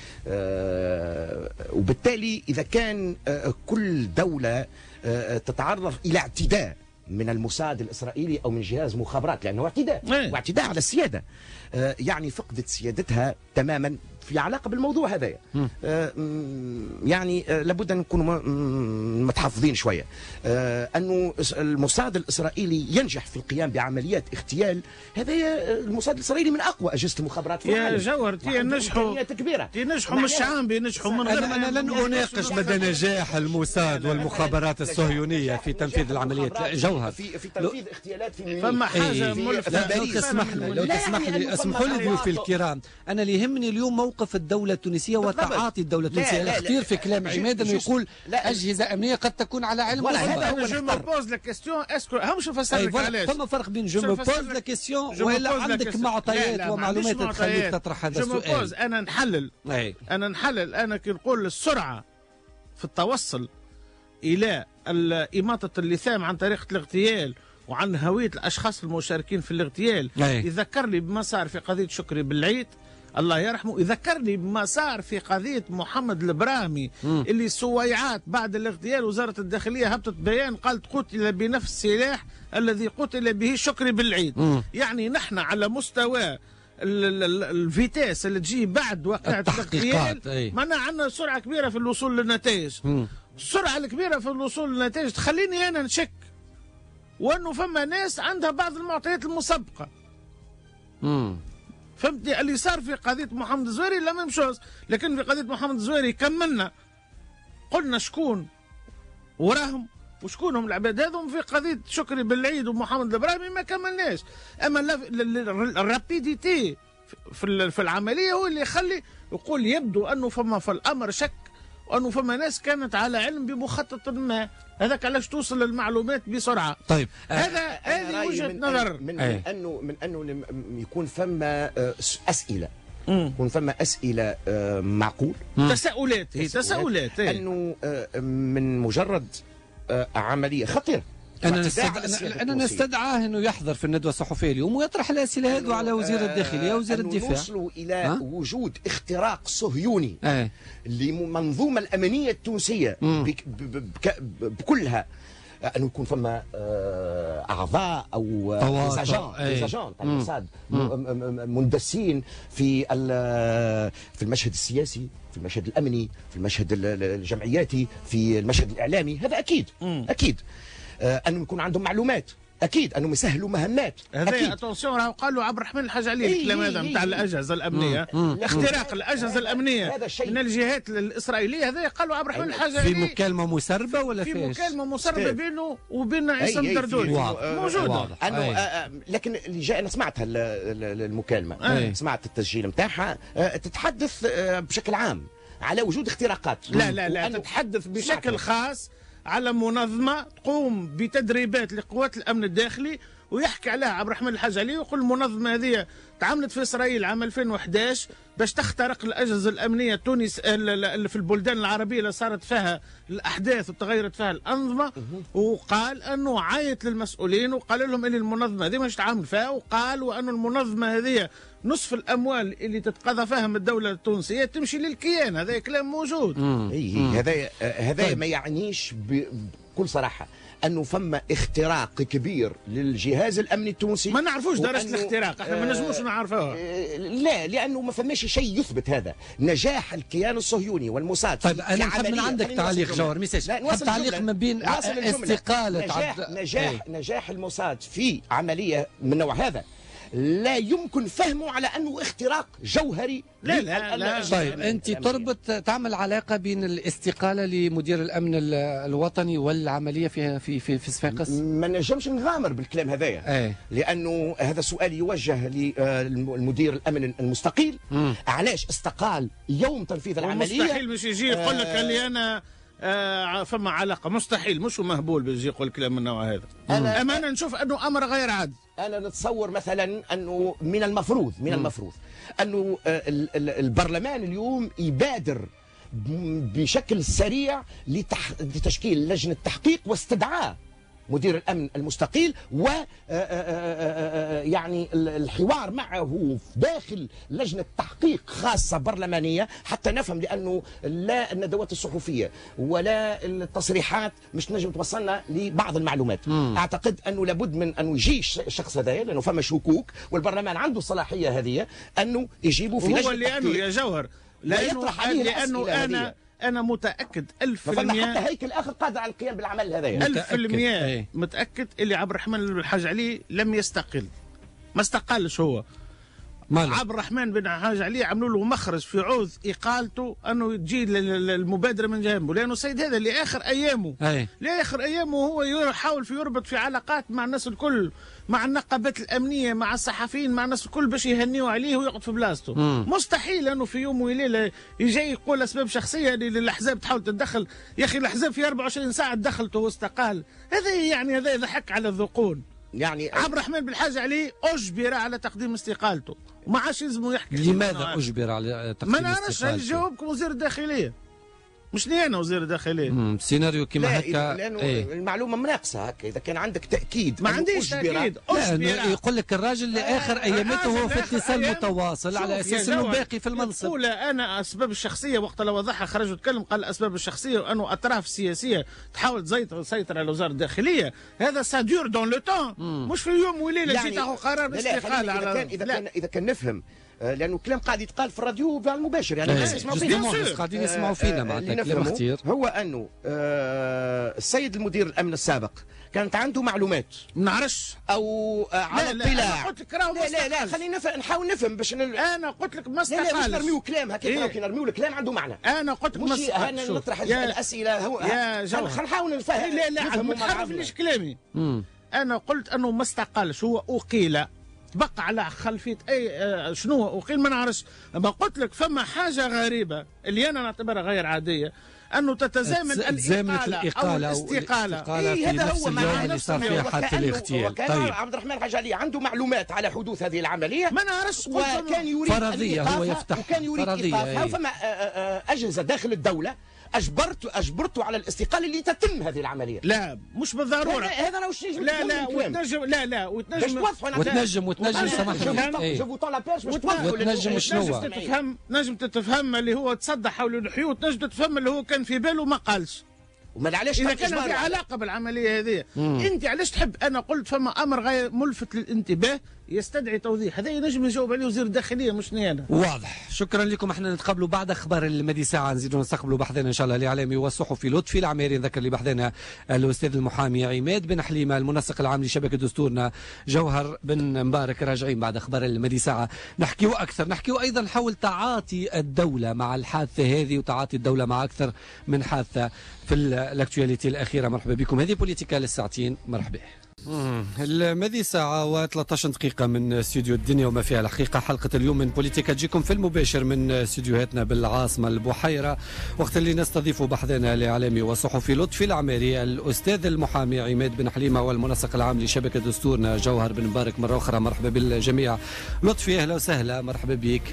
آه وبالتالي اذا كان آه كل دوله آه تتعرض الى اعتداء من الموساد الاسرائيلي او من جهاز مخابرات، لانه اعتداء واعتداء على السياده، آه يعني فقدت سيادتها تماما في علاقه بالموضوع هذايا. آه يعني آه لابد ان نكونوا متحفظين شويه. آه انه الموساد الاسرائيلي ينجح في القيام بعمليات اغتيال، هذايا الموساد الاسرائيلي من اقوى اجهزه المخابرات في العالم. يا جوهر ينجحوا كبيره ينجحوا مش عام بينجحوا من غير. انا, أنا لن اناقش مدى نجاح الموساد والمخابرات الصهيونيه في تنفيذ العمليات. لا جوهر في في تنفيذ اغتيالات في فما حاجه ملفتة. لو تسمح لي لو تسمح لي اسمحوا لي ضيوفي الكرام، انا اللي يهمني اليوم موقف الدوله التونسيه وتعاطي الدوله التونسيه. الاختيار في كلام عماد انه يقول اجهزه امنيه قد تكون على علم. هذا جو مو بوز لا كيستيون اسكو هم شوف اسالك علاش. فما فرق بين جو مو بوز لا كيستيون ولا عندك معطيات ومعلومات تخليك تطرح هذا السؤال. جو مو بوز انا نحلل أي. انا نحلل انا كي نقول السرعه في التوصل الى إماطة اللثام عن طريقه الاغتيال وعن هويه الاشخاص المشاركين في الاغتيال. أي. يذكرني بما صار في قضيه شكري بالعيد الله يرحمه، يذكرني بما صار في قضيه محمد البراهمي م. اللي سويعات بعد الاغتيال وزاره الداخليه هبطت بيان قالت قتل بنفس السلاح الذي قتل به شكري بالعيد. م. يعني نحن على مستوى الفيتاس اللي تجي بعد واقعة الاغتيال معنا عندنا سرعه كبيره في الوصول للنتائج. السرعه الكبيره في الوصول للنتائج تخليني انا نشك وانه فما ناس عندها بعض المعطيات المسبقه. امم فهمتني؟ اللي صار في قضيه محمد الزويري لم يمشوش، لكن في قضيه محمد الزويري كملنا قلنا شكون وراهم وشكونهم العباد هذم. في قضيه شكري بالعيد ومحمد الابراهيمي ما كملناش. اما الرابيديتي في في العمليه هو اللي يخلي يقول يبدو انه فما في الامر شك وانه فما ناس كانت على علم بمخطط ما. هذاك علاش توصل للمعلومات بسرعه. طيب هذا هذه وجهه نظر. من, من انه من انه يكون فما اسئله يكون فما اسئله معقول. تساؤلات هي تساؤلات انه من مجرد عمليه خطيره. أنا نستدعى أنا نستدعاه أنه يحضر في الندوة الصحفية اليوم ويطرح الأسئلة هذه على وزير الداخلية ووزير الدفاع. نوصلوا إلى أه؟ وجود اختراق صهيوني أه؟ للمنظومة الأمنية التونسية بك بكلها، أنه يكون فما أعضاء أو ديزاجون ديزاجون تاع الموساد مندسين في في المشهد السياسي، في المشهد الأمني، في المشهد الجمعياتي، في المشهد الإعلامي. هذا أكيد م. أكيد. أنه يكون عندهم معلومات اكيد انهم يسهلوا مهمات. هذا اتونسيون راهو قالوا عبد الرحمن الحاج علي إيه الكلام هذا نتاع الاجهزه الامنيه، اختراق الاجهزه الامنيه من الجهات الاسرائيليه، هذا قالوا عبد الرحمن الحاج علي في مكالمه مسربه ولا في فيش؟ مكالمه مسربه بينه وبين عصام دردوري موجوده. انه لكن اللي جاء انا سمعتها المكالمه، سمعت التسجيل نتاعها، تتحدث بشكل عام على وجود اختراقات. لا لا لا تتحدث بشكل خاص على منظمة تقوم بتدريبات لقوات الأمن الداخلي، ويحكي عليها عبد الرحمن الحاج علي ويقول المنظمة هذه تعاملت في إسرائيل عام ألفين وأحد عشر باش تخترق الأجهزة الأمنية التونس في البلدان العربية اللي صارت فيها الأحداث وتغيرت فيها الأنظمة، وقال أنه عايت للمسؤولين وقال لهم أن المنظمة هذه مش تعامل فيها، وقال وأن المنظمة هذه نصف الأموال اللي تتقاضى فيها من الدولة التونسية تمشي للكيان. هذا كلام موجود. اي هذا هذا ما يعنيش بكل صراحة انه فما اختراق كبير للجهاز الامني التونسي. ما نعرفوش درجه الاختراق، احنا ما نجموش نعرفوها. لا، لانه ما فماش شيء يثبت هذا نجاح الكيان الصهيوني والموساد. طيب انا نحب من عندك تعليق جوهر ميساج، نحب تعليق ما بين استقاله نجاح عبد... نجاح ايه؟ نجاح الموساد في عمليه من نوع هذا لا يمكن فهمه على انه اختراق جوهري. لا لا لا. طيب انت تربط تعمل علاقه بين الاستقاله لمدير الامن الوطني والعمليه في في في, في صفاقس؟ ما نجمش نغامر بالكلام هذايا ايه؟ لانه هذا سؤال يوجه للمدير الامن المستقيل. مم. علاش استقال يوم تنفيذ العمليه؟ مستحيل مش يجي يقول لك آه اللي انا آه فما علاقه، مستحيل، مش مهبول بيجي يقول كلام من النوع هذا. انا امانه نشوف انه امر غير عادي. انا نتصور مثلا انه من المفروض من المفروض انه البرلمان اليوم يبادر بشكل سريع لتشكيل لجنه تحقيق واستدعاء مدير الامن المستقيل، و يعني الحوار معه داخل لجنه تحقيق خاصه برلمانيه حتى نفهم، لانه لا الندوات الصحفيه ولا التصريحات مش نجم توصلنا لبعض المعلومات. مم. اعتقد انه لابد من انه يجي الشخص هذا، لانه فما شكوك والبرلمان عنده الصلاحيه هذه انه يجيبوا في لجنه هو لانه يا جوهر لانه لانه انا أنا متأكد ألف في المية حتى هيكل آخر قادر على القيام بالعمل هذا. ألف في المية متأكد اللي عبد الرحمن الحاج علي لم يستقل، ما استقالش هو. ماله. عبد الرحمن بن الحاج علي عملوا له مخرج في عوض إقالته أنه تجي المبادرة من جانبه، لأنه السيد هذا لآخر أيامه أي. لآخر أيامه هو يحاول في يربط في علاقات مع الناس الكل، مع النقابات الأمنية، مع الصحفيين، مع الناس الكل باش يهنيوا عليه ويقعد في بلاصته. مم. مستحيل أنه في يوم وليلة يجي يقول أسباب شخصية للأحزاب تحاول تتدخل. يا أخي الأحزاب في أربعة وعشرين ساعة دخلته واستقال، هذا يعني هذا يضحك على الذقون. يعني عبد الرحمن بالحاج علي أجبر على تقديم استقالته وما عادش يلزموا يحكي. لماذا أجبر على تقديم استقالته؟ ما نعرفش، يجاوبكم وزير الداخلية، مش لي انا وزير الداخليه. سيناريو كما هكا، لانه ايه؟ المعلومه مناقصه هكا. اذا كان عندك تاكيد ما عنديش تاكيد، يقول لك الراجل لاخر ايامته هو في اتصال متواصل على اساس انه باقي في المنصب. يقول انا اسباب الشخصيه، وقت لو وضحها خرج وتكلم قال اسباب الشخصيه وانه اطراف سياسيه تحاول تسيطر على وزاره الداخليه. هذا سادور دون لو تون، مش في يوم وليله يعني تاخذ قرار بالاستقاله. اذا كان اذا كان اذا كان نفهم، لانه الكلام قاعد يتقال في الراديو المباشر، يعني الناس يسمعوا فينا، قاعدين يسمعوا فينا. معناتها كلام خطير هو انه آه السيد المدير الامن السابق كانت عنده معلومات ما نعرفش او آه على اطلاع. قلت لك لا لا لا خلينا نحاول نفهم باش نل... انا قلت لك ما استقالش. لا لا مش نرميو كلام هكا. إيه؟ كي نرميو الكلام عنده معنى. انا قلت لك ما استقالش. نطرح الاسئله هو يا جوهر خلينا نحاول نفهم. لا لا ما تعرفنيش كلامي. مم. انا قلت انه ما استقالش، هو اقيل بقى على خلفيه اي شنو اقيل ما نعرفش. اما قلت لك فما حاجه غريبه اللي انا نعتبرها غير عاديه، انه تتزامن الاقاله او الاستقاله. إيه هذا هو اليوم اللي صار فيها حتى الاغتيال. طيب عبد الرحمن الحاج علي عنده معلومات على حدوث هذه العمليه ما نعرفش، وكان يريد فرضيه هو يفتح وكان يريد ايقافها. وفما اجهزه داخل الدوله اجبرت اجبرته على الاستقاله لتتم هذه العمليه. لا مش بالضروره هذا انا واش نجم لا لا وتنجم لا لا وتنجم وتنجم وتنجم سامحني جو طون لا بيرش وتنجم شنو تفهم نجم تتفهم اللي هو تصدى حول الحيوط، تنجم تتفهم اللي هو كان في باله ما قالش. وما علاش اذا كان في علاقه بالعمليه هذه انت علاش تحب؟ انا قلت فما امر غير ملفت للانتباه يستدعي توضيح. هذا ينجم يجاوب عليه وزير الداخليه مش انا. واضح. شكرا لكم. احنا نتقابلوا بعد اخبار المدي ساعه، نزيدوا نستقبلوا بحثنا ان شاء الله الاعلامي والصحفي لطفي العميري. نذكر لي بحثنا الاستاذ المحامي عماد بن حليمه، المنسق العام لشبكه دستورنا جوهر بن مبارك. راجعين بعد اخبار المدي ساعه نحكيوا اكثر، نحكيوا ايضا حول تعاطي الدوله مع الحادثه هذه، وتعاطي الدوله مع اكثر من حادثه في الاكتواليتي الاخيره. مرحبا بكم. هذه بوليتيكا للساعتين. مرحبا. المذي ساعة و13 دقيقة من استوديو الدنيا وما فيها الحقيقة. حلقة اليوم من بوليتيكا تجيكم في المباشر من استوديوهاتنا بالعاصمة البحيرة، وقت اللي نستضيف بحثنا الإعلامي والصحفي لطفي العميري، الأستاذ المحامي عماد بن حليمة، والمنسق العام لشبكة دستورنا جوهر بن مبارك. مرة أخرى مرحبا بالجميع. لطفي أهلا وسهلا، مرحبا بك.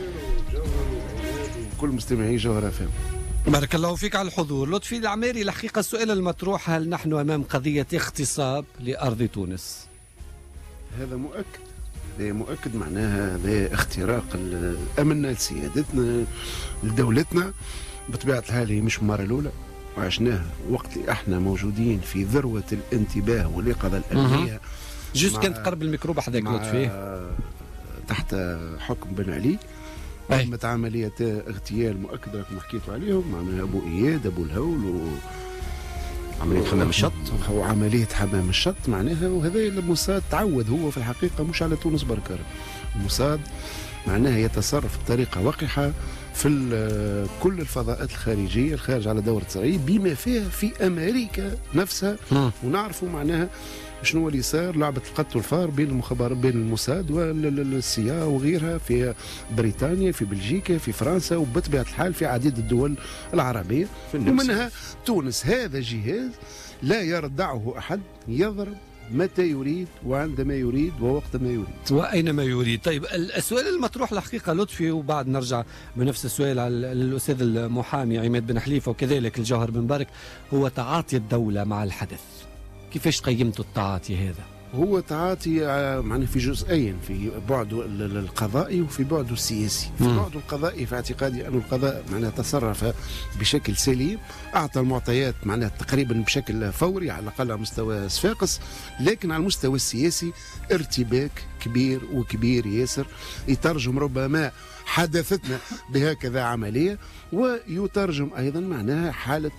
كل مستمعي جوهر فهم. بارك الله فيك على الحضور. لطفي العميري، الحقيقة السؤال المطروح، هل نحن أمام قضية اغتصاب لأرض تونس؟ هذا مؤكد، هذا مؤكد، معناها هذا اختراق الأمن لسيادتنا لدولتنا. بطبيعة الحال هي مش المرة الأولى، وعشناها وقت اللي احنا موجودين في ذروة الانتباه واليقظة الأمنية. جزء كانت قرب الميكروب حداك لطفي. تحت حكم بن علي تمت عملية اغتيال مؤكدة كما حكيتوا عليهم، معناها أبو إياد، أبو الهول، و عملية حمام الشط وعملية حمام الشط معناها. وهذا الموساد تعود هو في الحقيقة مش على تونس بركة، الموساد معناها يتصرف بطريقة وقحة في كل الفضاءات الخارجية الخارج على دورة إسرائيل، بما فيها في أمريكا نفسها. ونعرفوا معناها شنو اللي صار، لعبة القط والفار بين المخابرات، بين الموساد والسي اي وغيرها في بريطانيا، في بلجيكا، في فرنسا، وبطبيعة الحال في عديد الدول العربية، ومنها تونس. هذا جهاز لا يردعه أحد، يضرب متى يريد وعندما يريد ووقت ما يريد وأينما يريد. طيب السؤال المطروح الحقيقة لطفي، وبعد نرجع بنفس السؤال على الأستاذ المحامي عماد بن حليفة وكذلك الجوهر بن مبارك، هو تعاطي الدولة مع الحدث. كيفاش قيمتوا التعاطي هذا؟ هو تعاطي معناه في جزئين، في بعده القضائي وفي بعده السياسي. في بعده القضائي في اعتقادي أن القضاء معناه تصرف بشكل سليم، أعطى المعطيات معناه تقريبا بشكل فوري على الأقل على مستوى صفاقس، لكن على المستوى السياسي ارتباك كبير وكبير ياسر، يترجم ربما حدثتنا بهكذا عملية، ويترجم أيضا معناها حالة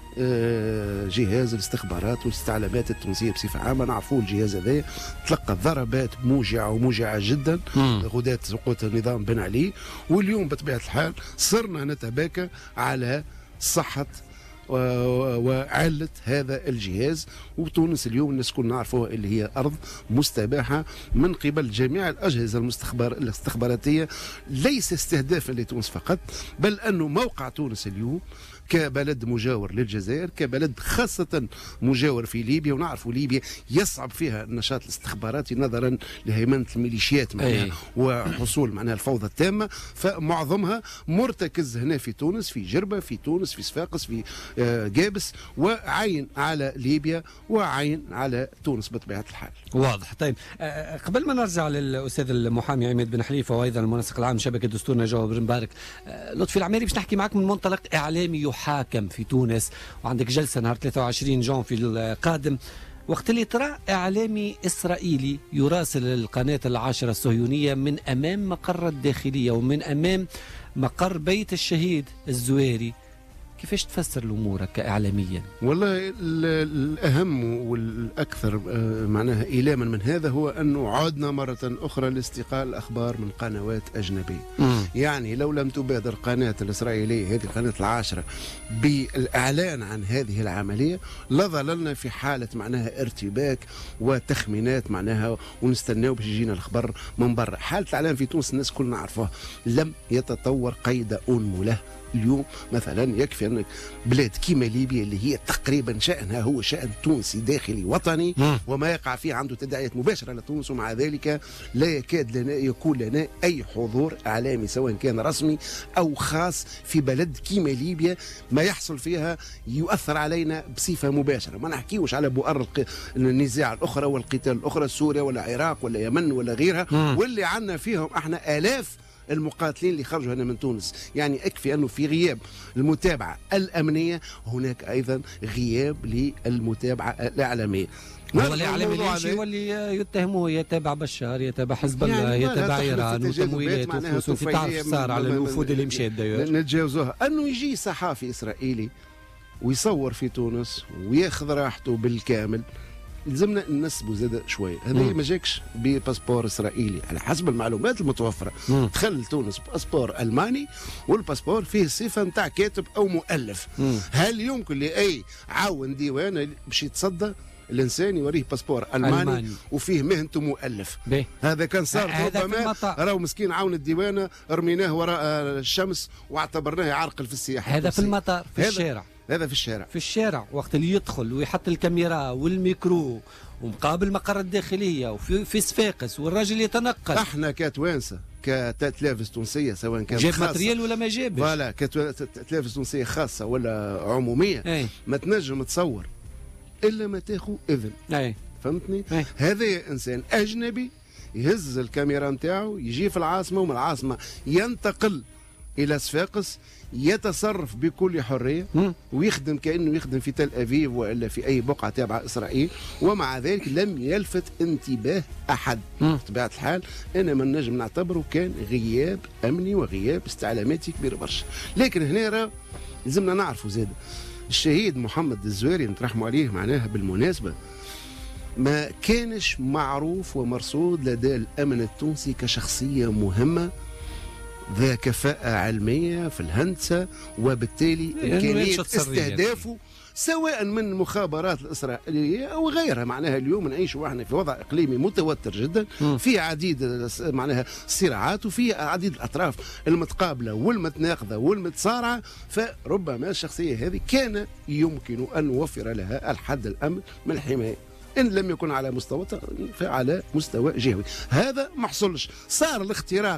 جهاز الاستخبارات والاستعلامات التونسيه بصفه عامه. نعرفوا الجهاز هذا تلقى ضربات موجعه وموجعه جدا غداة سقوط النظام بن علي، واليوم بطبيعه الحال صرنا نتباكى على صحه وعلة هذا الجهاز. وتونس اليوم الناس كل نعرفوها اللي هي أرض مستباحة من قبل جميع الأجهزة المستخبر الاستخباراتية، ليس استهدافا لتونس فقط، بل أنه موقع تونس اليوم كبلد مجاور للجزائر، كبلد خاصة مجاور في ليبيا، ونعرفوا ليبيا يصعب فيها النشاط الاستخباراتي نظرا لهيمنة الميليشيات معناها وحصول معناها الفوضى التامة، فمعظمها مرتكز هنا في تونس، في جربة، في تونس، في صفاقس، في جابس، وعين على ليبيا وعين على تونس بطبيعة الحال. واضح. طيب قبل ما نرجع للأستاذ المحامي عماد بن حليفة وأيضا المنسق العام شبكة دستورنا جوهر بن مبارك، لطفي العميري باش نحكي معك من منطلق إعلامي يحاكم في تونس، وعندك جلسة نهار ثلاثة وعشرين جانفي القادم، وقت اللي ترى إعلامي إسرائيلي يراسل القناة العاشرة الصهيونية من أمام مقر الداخلية ومن أمام مقر بيت الشهيد الزويري، كيفاش تفسر الأمور كإعلاميا؟ والله الأهم والأكثر معناها إيلاما من هذا هو أنه عدنا مرة أخرى لاستقاء الأخبار من قنوات أجنبية. م. يعني لو لم تبادر القناة الإسرائيلية هذه القناة العاشرة بالإعلان عن هذه العملية لظللنا في حالة معناها ارتباك وتخمينات معناها، ونستناو باش يجينا الخبر من برا. حالة الإعلام في تونس الناس كلنا نعرفوها، لم يتطور قيد أنملة. اليوم مثلا يكفي أن بلاد كيما ليبيا اللي هي تقريبا شأنها هو شأن تونسي داخلي وطني، م. وما يقع فيه عنده تداعيات مباشرة لتونس، ومع ذلك لا يكاد لنا يكون لنا أي حضور إعلامي سواء كان رسمي أو خاص في بلد كيما ليبيا. ما يحصل فيها يؤثر علينا بصفة مباشرة. ما نحكيوش على بؤر النزاع الأخرى والقتال الأخرى، سوريا ولا العراق ولا يمن ولا غيرها، م. واللي عندنا فيهم احنا آلاف المقاتلين اللي خرجوا هنا من تونس. يعني اكفي انه في غياب المتابعه الامنيه هناك ايضا غياب للمتابعه الاعلاميه. هو الاعلامي اللي واللي يتهموه يتابع بشار، يتابع حزب الله، يعني يتابع ايران وتمويلات وفلوس، وفي تعرف صار على الوفود اللي مشات داير نتجاوزوها. انه يجي صحافي اسرائيلي ويصور في تونس وياخذ راحته بالكامل، لازمنا ننسبوا زاد شويه. هذا ما جاكش بباسبور اسرائيلي على حسب المعلومات المتوفره. مم. دخل تونس باسبور الماني، والباسبور فيه صفه نتاع كاتب او مؤلف. مم. هل يمكن لاي عاون ديوان باش يتصدى الانسان يوريه باسبور الماني, ألماني. وفيه مهنته مؤلف؟ بيه. هذا كان صار ربما راهو مسكين عاون الديوانه رميناه وراء الشمس واعتبرناه يعرقل في السياحه. هذا في المطار، في الشارع، هذا في الشارع في الشارع وقت اللي يدخل ويحط الكاميرا والميكرو ومقابل مقر الداخليه وفي في صفاقس والراجل يتنقل. احنا كتوانسه كتلفز تونسيه سواء كان جاب ماتريال ولا ما جابش، فوالا كتلفز تونسيه خاصه ولا عموميه، أي. ما تنجم تصور الا ما تاخذ اذن. أي. فهمتني؟ أي. هذا انسان اجنبي يهز الكاميرا نتاعو يجي في العاصمه، ومن العاصمه ينتقل الى صفاقس، يتصرف بكل حريه ويخدم كانه يخدم في تل ابيب والا في اي بقعه تابعه اسرائيل، ومع ذلك لم يلفت انتباه احد. بطبيعه الحال انا ما نجم نعتبره كان غياب امني وغياب استعلاماتي كبير برشا. لكن هنا راه لازمنا نعرفوا زاد الشهيد محمد الزويري نترحموا عليه معناها بالمناسبه ما كانش معروف ومرصود لدى الامن التونسي كشخصيه مهمه ذا كفاءة علمية في الهندسة، وبالتالي إمكانية استهدافه سواء من المخابرات الإسرائيلية أو غيرها. معناها اليوم نعيش وإحنا في وضع إقليمي متوتر جدا، في عديد معناها الصراعات وفي عديد الأطراف المتقابلة والمتناقضة والمتصارعة، فربما الشخصية هذه كان يمكن أن نوفر لها الحد الأمن من الحماية، إن لم يكن على مستوى فعلى مستوى جهوي. هذا ما حصلش، صار الاختراق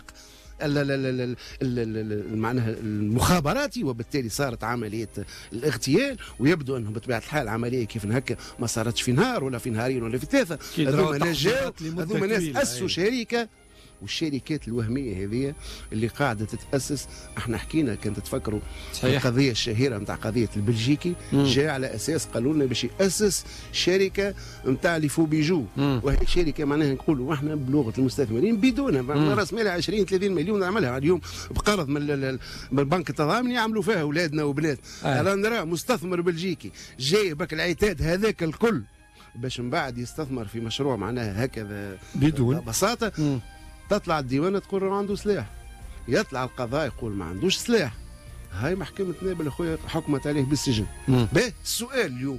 معناها المخابراتي، وبالتالي صارت عمليه الاغتيال، ويبدو انه بطبيعه الحال عمليه كيف هكا ما صارتش في نهار ولا في نهارين ولا في ثلاثه. هذوما ناس جاوا، هذوما ناس اسسوا شركه، والشركات الوهميه هذه اللي قاعده تتاسس. احنا حكينا كان تتفكروا القضيه الشهيره نتاع قضيه البلجيكي، جاء على اساس قالوا لنا باش ياسس شركه نتاع لي فوبيجو، وهي شركه معناها نقولوا احنا بلغه المستثمرين بدون راس مالها عشرين ثلاثين مليون نعملها اليوم بقرض من البنك التضامني يعملوا فيها اولادنا وبنات. انا نرى مستثمر بلجيكي جاي بك العتاد هذاك الكل باش من بعد يستثمر في مشروع معناها هكذا بدون بساطه. مم. تطلع الديوانه تقول راه عنده سلاح، يطلع القضاء يقول ما عندوش سلاح. هاي محكمه نابل اخويا حكمت عليه بالسجن. باهي السؤال اليوم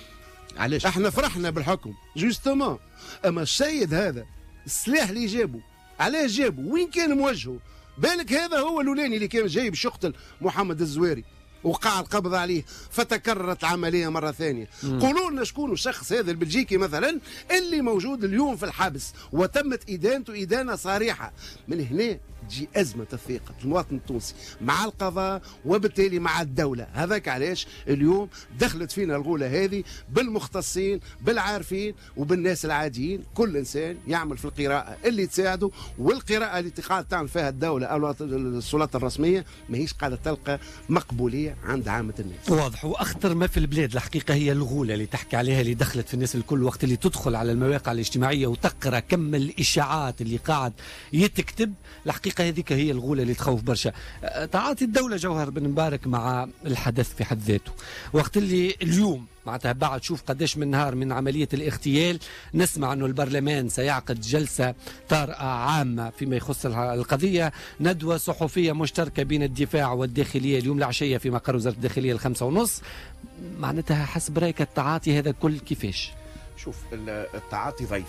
علاش احنا فرحنا بالحكم جوستومون، اما السيد هذا السلاح اللي جابه علاش جابه؟ وين كان موجهه؟ بالك هذا هو الاولاني اللي كان جاي باش يقتل محمد الزويري وقع القبض عليه، فتكررت العمليه مره ثانيه. قولوا لنا شكون الشخص هذا البلجيكي مثلا اللي موجود اليوم في الحبس وتمت ادانته ادانه صريحه. من هنا تجي ازمه الثقه المواطن التونسي مع القضاء وبالتالي مع الدوله. هذاك علاش اليوم دخلت فينا الغوله هذه بالمختصين بالعارفين وبالناس العاديين. كل انسان يعمل في القراءه اللي تساعده، والقراءه اللي قاعده تعمل فيها الدوله او السلطات الرسميه ماهيش قاعده تلقى مقبوليه عند عامه الناس. واضح. واخطر ما في البلاد الحقيقه هي الغوله اللي تحكي عليها اللي دخلت في الناس الكل. وقت اللي تدخل على المواقع الاجتماعيه وتقرا كم الاشاعات اللي قاعد يتكتب، الحقيقه هذيك هي الغوله اللي تخوف برشا. تعاطي الدوله جوهر بن مبارك مع الحدث في حد ذاته، وقت اللي اليوم معناتها بعد شوف قداش من نهار من عمليه الاغتيال نسمع انه البرلمان سيعقد جلسه طارئه عامه فيما يخص القضيه، ندوه صحفيه مشتركه بين الدفاع والداخليه اليوم العشيه في مقر وزاره الداخليه الخمسة ونص. معناتها حسب رايك التعاطي هذا كل كيفاش؟ شوف التعاطي ضعيف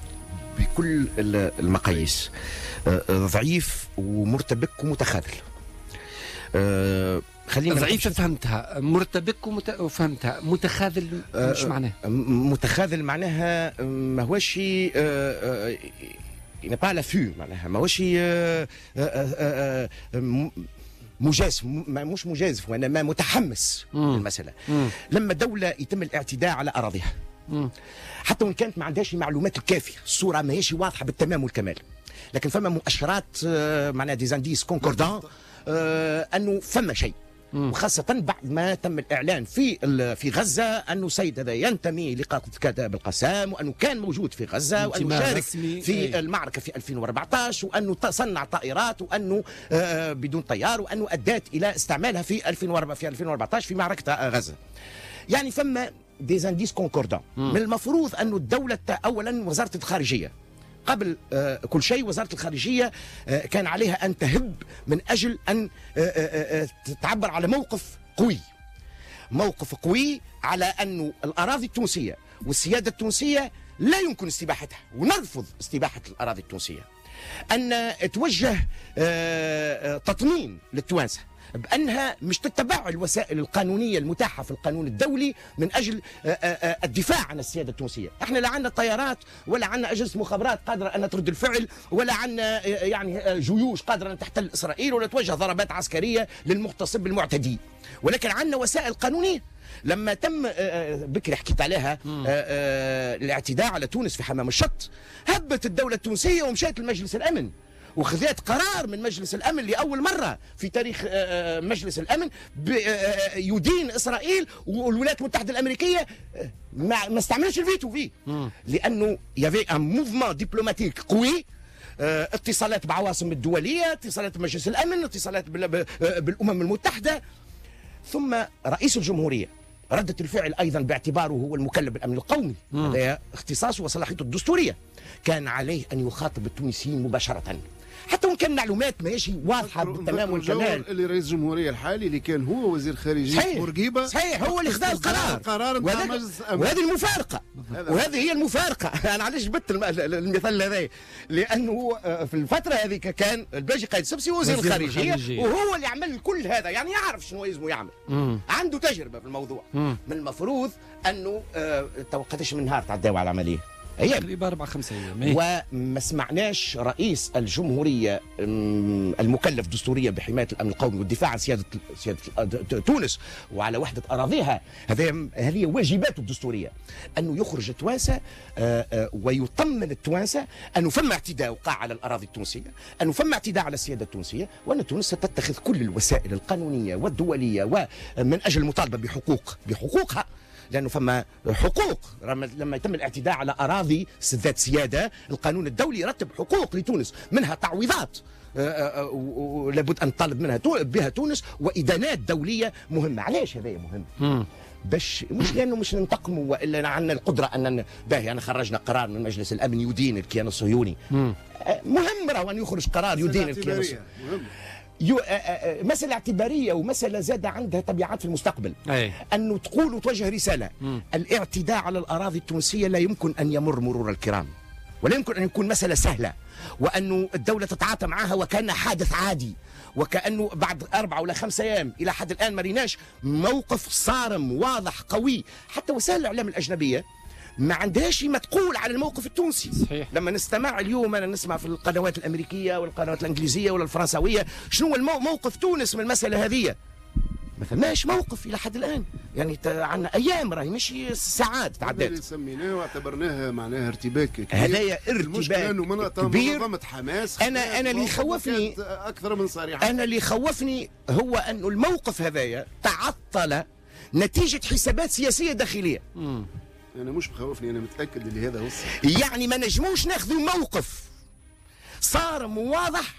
بكل المقاييس، ضعيف ومرتبك ومتخاذل. خلينا ضعيفة فهمتها، مرتبك وفهمتها، متخاذل مش معناها؟ متخاذل معناها ما هوش با لا فو، معناها ما هوش مجازف، مش مجازف وانما متحمس للمسألة. لما دولة يتم الاعتداء على أراضيها، حتى وان كانت ما عندهاش المعلومات الكافيه، الصوره ماهيش واضحه بالتمام والكمال، لكن فما مؤشرات معناها ديزانديس كونكوردان انه فما شيء، وخاصة بعد ما تم الإعلان في في غزة أنه السيد هذا ينتمي لقاعدة كتائب القسام، وأنه كان موجود في غزة، وأنه شارك في أي. المعركة في ألفين وأربعطاش، وأنه صنع طائرات، وأنه بدون طيار، وأنه أدت إلى استعمالها في ألفين وأربعطاش في معركة غزة. يعني فما ديزانديس كونكوردان. من المفروض أنه الدولة أولا وزارة الخارجية قبل كل شيء وزارة الخارجية كان عليها أن تهب من أجل أن تعبر على موقف قوي، موقف قوي على أن الأراضي التونسية والسيادة التونسية لا يمكن استباحتها، ونرفض استباحة الأراضي التونسية، أن توجه تطمين للتوانسة بأنها مش تتبع الوسائل القانونية المتاحة في القانون الدولي من أجل الدفاع عن السيادة التونسية. احنا لا عندنا طيارات ولا عندنا أجهزة مخابرات قادرة أن ترد الفعل، ولا عندنا يعني جيوش قادرة أن تحتل إسرائيل ولا توجه ضربات عسكرية للمغتصب المعتدي، ولكن عندنا وسائل قانونية. لما تم بكري حكيت عليها الاعتداء على تونس في حمام الشط، هبت الدولة التونسية ومشات لمجلس الأمن وخذت قرار من مجلس الأمن لأول مرة في تاريخ مجلس الأمن يدين إسرائيل، والولايات المتحدة الأمريكية ما استعملش الفيتو فيه، لأنه يافي ان موفمون دبلوماتيك قوي، اتصالات بعواصم الدولية، اتصالات بمجلس الأمن، اتصالات بالأمم المتحدة. ثم رئيس الجمهورية ردة الفعل أيضا باعتباره هو المكلف بالأمن القومي، هذا اختصاصه وصلاحيته الدستورية، كان عليه أن يخاطب التونسيين مباشرة، حتى وان كان معلومات ماشي واضحه بالتمام والكمال. اللي رئيس الجمهوريه الحالي اللي كان هو وزير خارجيه بورقيبه، صحيح هو اللي خذ القرار، القرار نتاع مجلس الامن، وهذه المفارقه وهذه هي المفارقه. انا علاش جبت المثال هذا؟ لانه هو في الفتره هذيك كان الباجي قايد سبسي وزير الخارجيه، وهو اللي عمل كل هذا، يعني يعرف شنو يلزمه يعمل، مم. عنده تجربه في الموضوع. مم. من المفروض انه توقتش من نهار تعداو على العمليه ايام تقريبا اربع خمس ايام، وما سمعناش رئيس الجمهوريه المكلف دستوريا بحمايه الامن القومي والدفاع عن سياده سياده تونس وعلى وحده اراضيها، هذه هذه واجباته الدستوريه، انه يخرج التوانسه ويطمن التوانسه انه فما اعتداء وقع على الاراضي التونسيه، انه فما اعتداء على السياده التونسيه، وان تونس ستتخذ كل الوسائل القانونيه والدوليه ومن اجل المطالبه بحقوق بحقوقها، لأنه فما حقوق لما يتم الاعتداء على أراضي ذات سيادة، القانون الدولي يرتب حقوق لتونس، منها تعويضات لابد أن تطالب منها بها تونس، وإدانات دولية مهمة. علاش هذا مهم؟ باش مش لانه مش ننتقموا والا عندنا القدره ان باهي انا خرجنا قرار من مجلس الامن يدين الكيان الصهيوني، مهم راهو ان يخرج قرار يدين الكيان الصهيوني، يو مسألة اعتبارية ومسألة زاد عندها تبعات في المستقبل. أي. أنه تقول وتوجه رسالة، م. الاعتداء على الأراضي التونسية لا يمكن أن يمر مرور الكرام، ولا يمكن أن يكون مسألة سهلة، وأنه الدولة تتعاطى معها وكأنه حادث عادي، وكأنه بعد أربعة ولا خمسة أيام إلى حد الآن ما ريناش موقف صارم واضح قوي. حتى وسائل الإعلام الأجنبية ما عندهاش ما تقول على الموقف التونسي. صحيح. لما نستمع اليوم انا نسمع في القنوات الامريكيه والقنوات الانجليزيه ولا الفرنسويه شنو هو موقف تونس من المساله هذه، ما فماش موقف الى حد الان، يعني عندنا ايام راهي ماشي ساعات تعدات. اللي سميناه واعتبرناه معناها ارتباك كبير، هذايا ارتباك كبير. منظمه حماس انا انا اللي يخوفني اكثر من صريحه، انا اللي يخوفني هو انه الموقف هذايا تعطل نتيجه حسابات سياسيه داخليه. م. أنا مش مخوفني، أنا متأكد اللي هذا هو الصح. يعني ما نجموش ناخذوا موقف صارم وواضح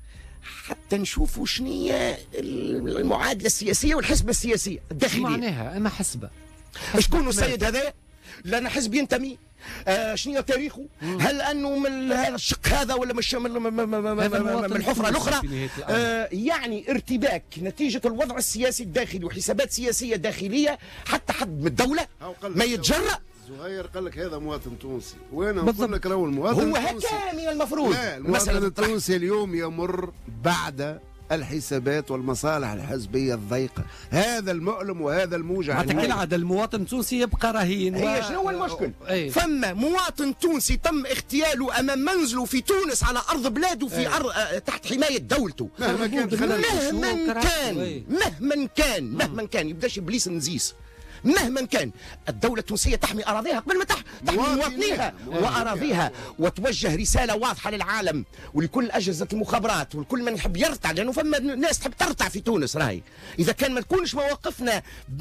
حتى نشوفوا شنية المعادلة السياسية والحسبة السياسية الداخلية. معناها أنا حسبة شكون السيد هذا؟ لأن حزب ينتمي، آه شنو تاريخه؟ مم. هل انه من هذا الشق هذا ولا مش من, من, من, من الحفره الاخرى؟ آه يعني ارتباك نتيجه الوضع السياسي الداخلي وحسابات سياسيه داخليه، حتى حد من الدوله ما يتجرأ. زهير قال لك هذا مواطن تونسي، وانا نقول لك راهو المواطن هو هكا من المفروض. لا، المواطن التونسي اليوم يمر بعد الحسابات والمصالح الحزبية الضيقة، هذا المؤلم وهذا الموجع. معناتها كالعادة المواطن التونسي يبقى رهين. هي و... شنو هو المشكل؟ أي. فما مواطن تونسي تم اغتياله أمام منزله في تونس على أرض بلاده في أر... تحت حماية دولته، مهما كان مهما كان مهما كان مهما كان يبداش إبليس نزيس مهما كان الدوله التونسيه تحمي اراضيها قبل ما تحمي مواطنيها واراضيها، وتوجه رساله واضحه للعالم ولكل اجهزه المخابرات ولكل من يحب يرتع، لانه فما ناس تحب ترتع في تونس. راهي اذا كان ما تكونش مواقفنا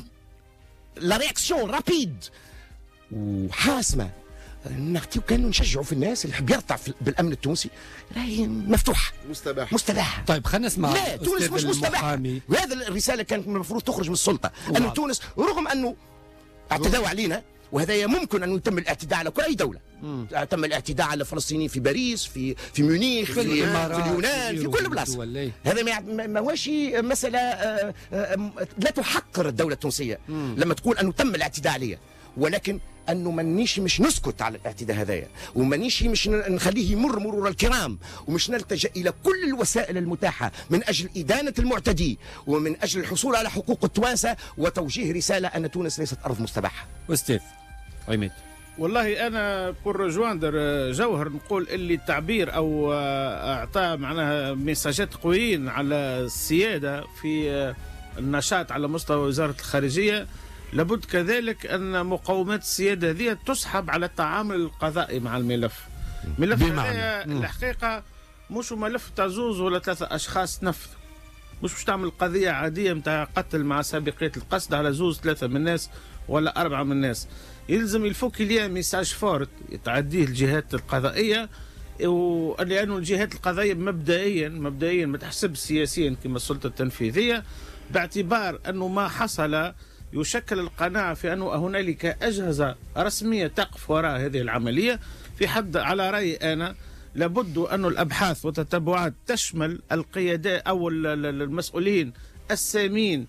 لا رياكسيون رابيد وحاسمه نعطيو كانوا نشجعوا في الناس اللي يحب يرتع بالامن التونسي، راهي مفتوحه مستباح مستباح. طيب خلينا نسمع. لا تونس مش مستباحه، وهذا الرساله كانت المفروض تخرج من السلطه، انه تونس رغم انه اعتدوا علينا، وهذا ممكن ان يتم الاعتداء على كل اي دوله. مم. تم الاعتداء على الفلسطينيين في باريس، في في ميونخ، في, في, في اليونان، في كل بلاصه. هذا ما هوش مساله لا تحقر الدوله التونسيه مم. لما تقول انه تم الاعتداء عليها، ولكن انه مانيش مش نسكت على الاعتداء هذايا، ومانيش مش نخليه يمر مرور الكرام، ومش نلتجئ الى كل الوسائل المتاحه من اجل ادانه المعتدي ومن اجل الحصول على حقوق التوانسه وتوجيه رساله ان تونس ليست ارض مستباحه. استاذ عماد، والله انا بور رجواندر جوهر نقول اللي التعبير او اعطاء معناها ميساجات قويين على السياده في النشاط على مستوى وزاره الخارجيه، لابد كذلك ان مقومات السياده هذه تسحب على التعامل القضائي مع الملف. ملف الحقيقه مش ملف تاع زوز ولا ثلاثه اشخاص تنفذوا، مش باش تعمل قضيه عاديه نتاع قتل مع سابقيه القصد على زوز ثلاثه من الناس ولا اربعه من الناس. يلزم الفوك ليا ميساج فورت تعديه الجهات القضائيه، ولانه الجهات القضائيه مبدئيا مبدئيا ما تحسب سياسيا كما السلطه التنفيذيه، باعتبار انه ما حصل يشكل القناعه في انه هنالك اجهزه رسميه تقف وراء هذه العمليه. في حد على رايي انا لابد ان الابحاث والتتبعات تشمل القيادات او المسؤولين السامين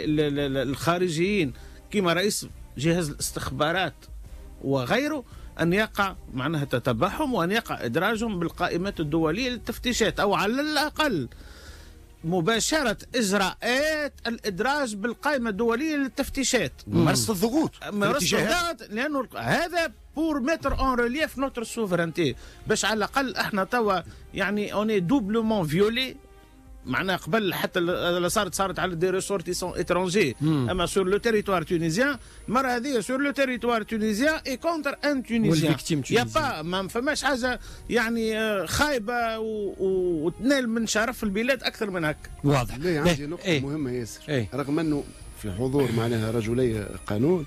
الخارجيين كما رئيس جهاز الاستخبارات وغيره، أن يقع معناها تتبعهم وأن يقع إدراجهم بالقائمات الدولية للتفتيشات، أو على الأقل مباشرة إجراءات الإدراج بالقائمة الدولية للتفتيشات. ممارسة الضغوط ممارسة الضغط، لأنه هذا بور ميتر اون ريليف نوتر سوفرانتي، باش على الأقل احنا توا يعني اوني دوبلومون فيولي، معناها قبل حتى اللي صارت صارت على دي ريسورتيسون اترونجي، اما سور لو تيريتوار تونيزيان المره هذه سور لو تيريتوار تونيزيان اي كونتر ان تونيزيان، يا با ما فماش حاجه يعني خايبه وتنال من شرف البلاد اكثر من هكا. واضح. لا عندي نقطه ايه. مهمه ياسر ايه. رغم انه في حضور معناها رجلي قانون،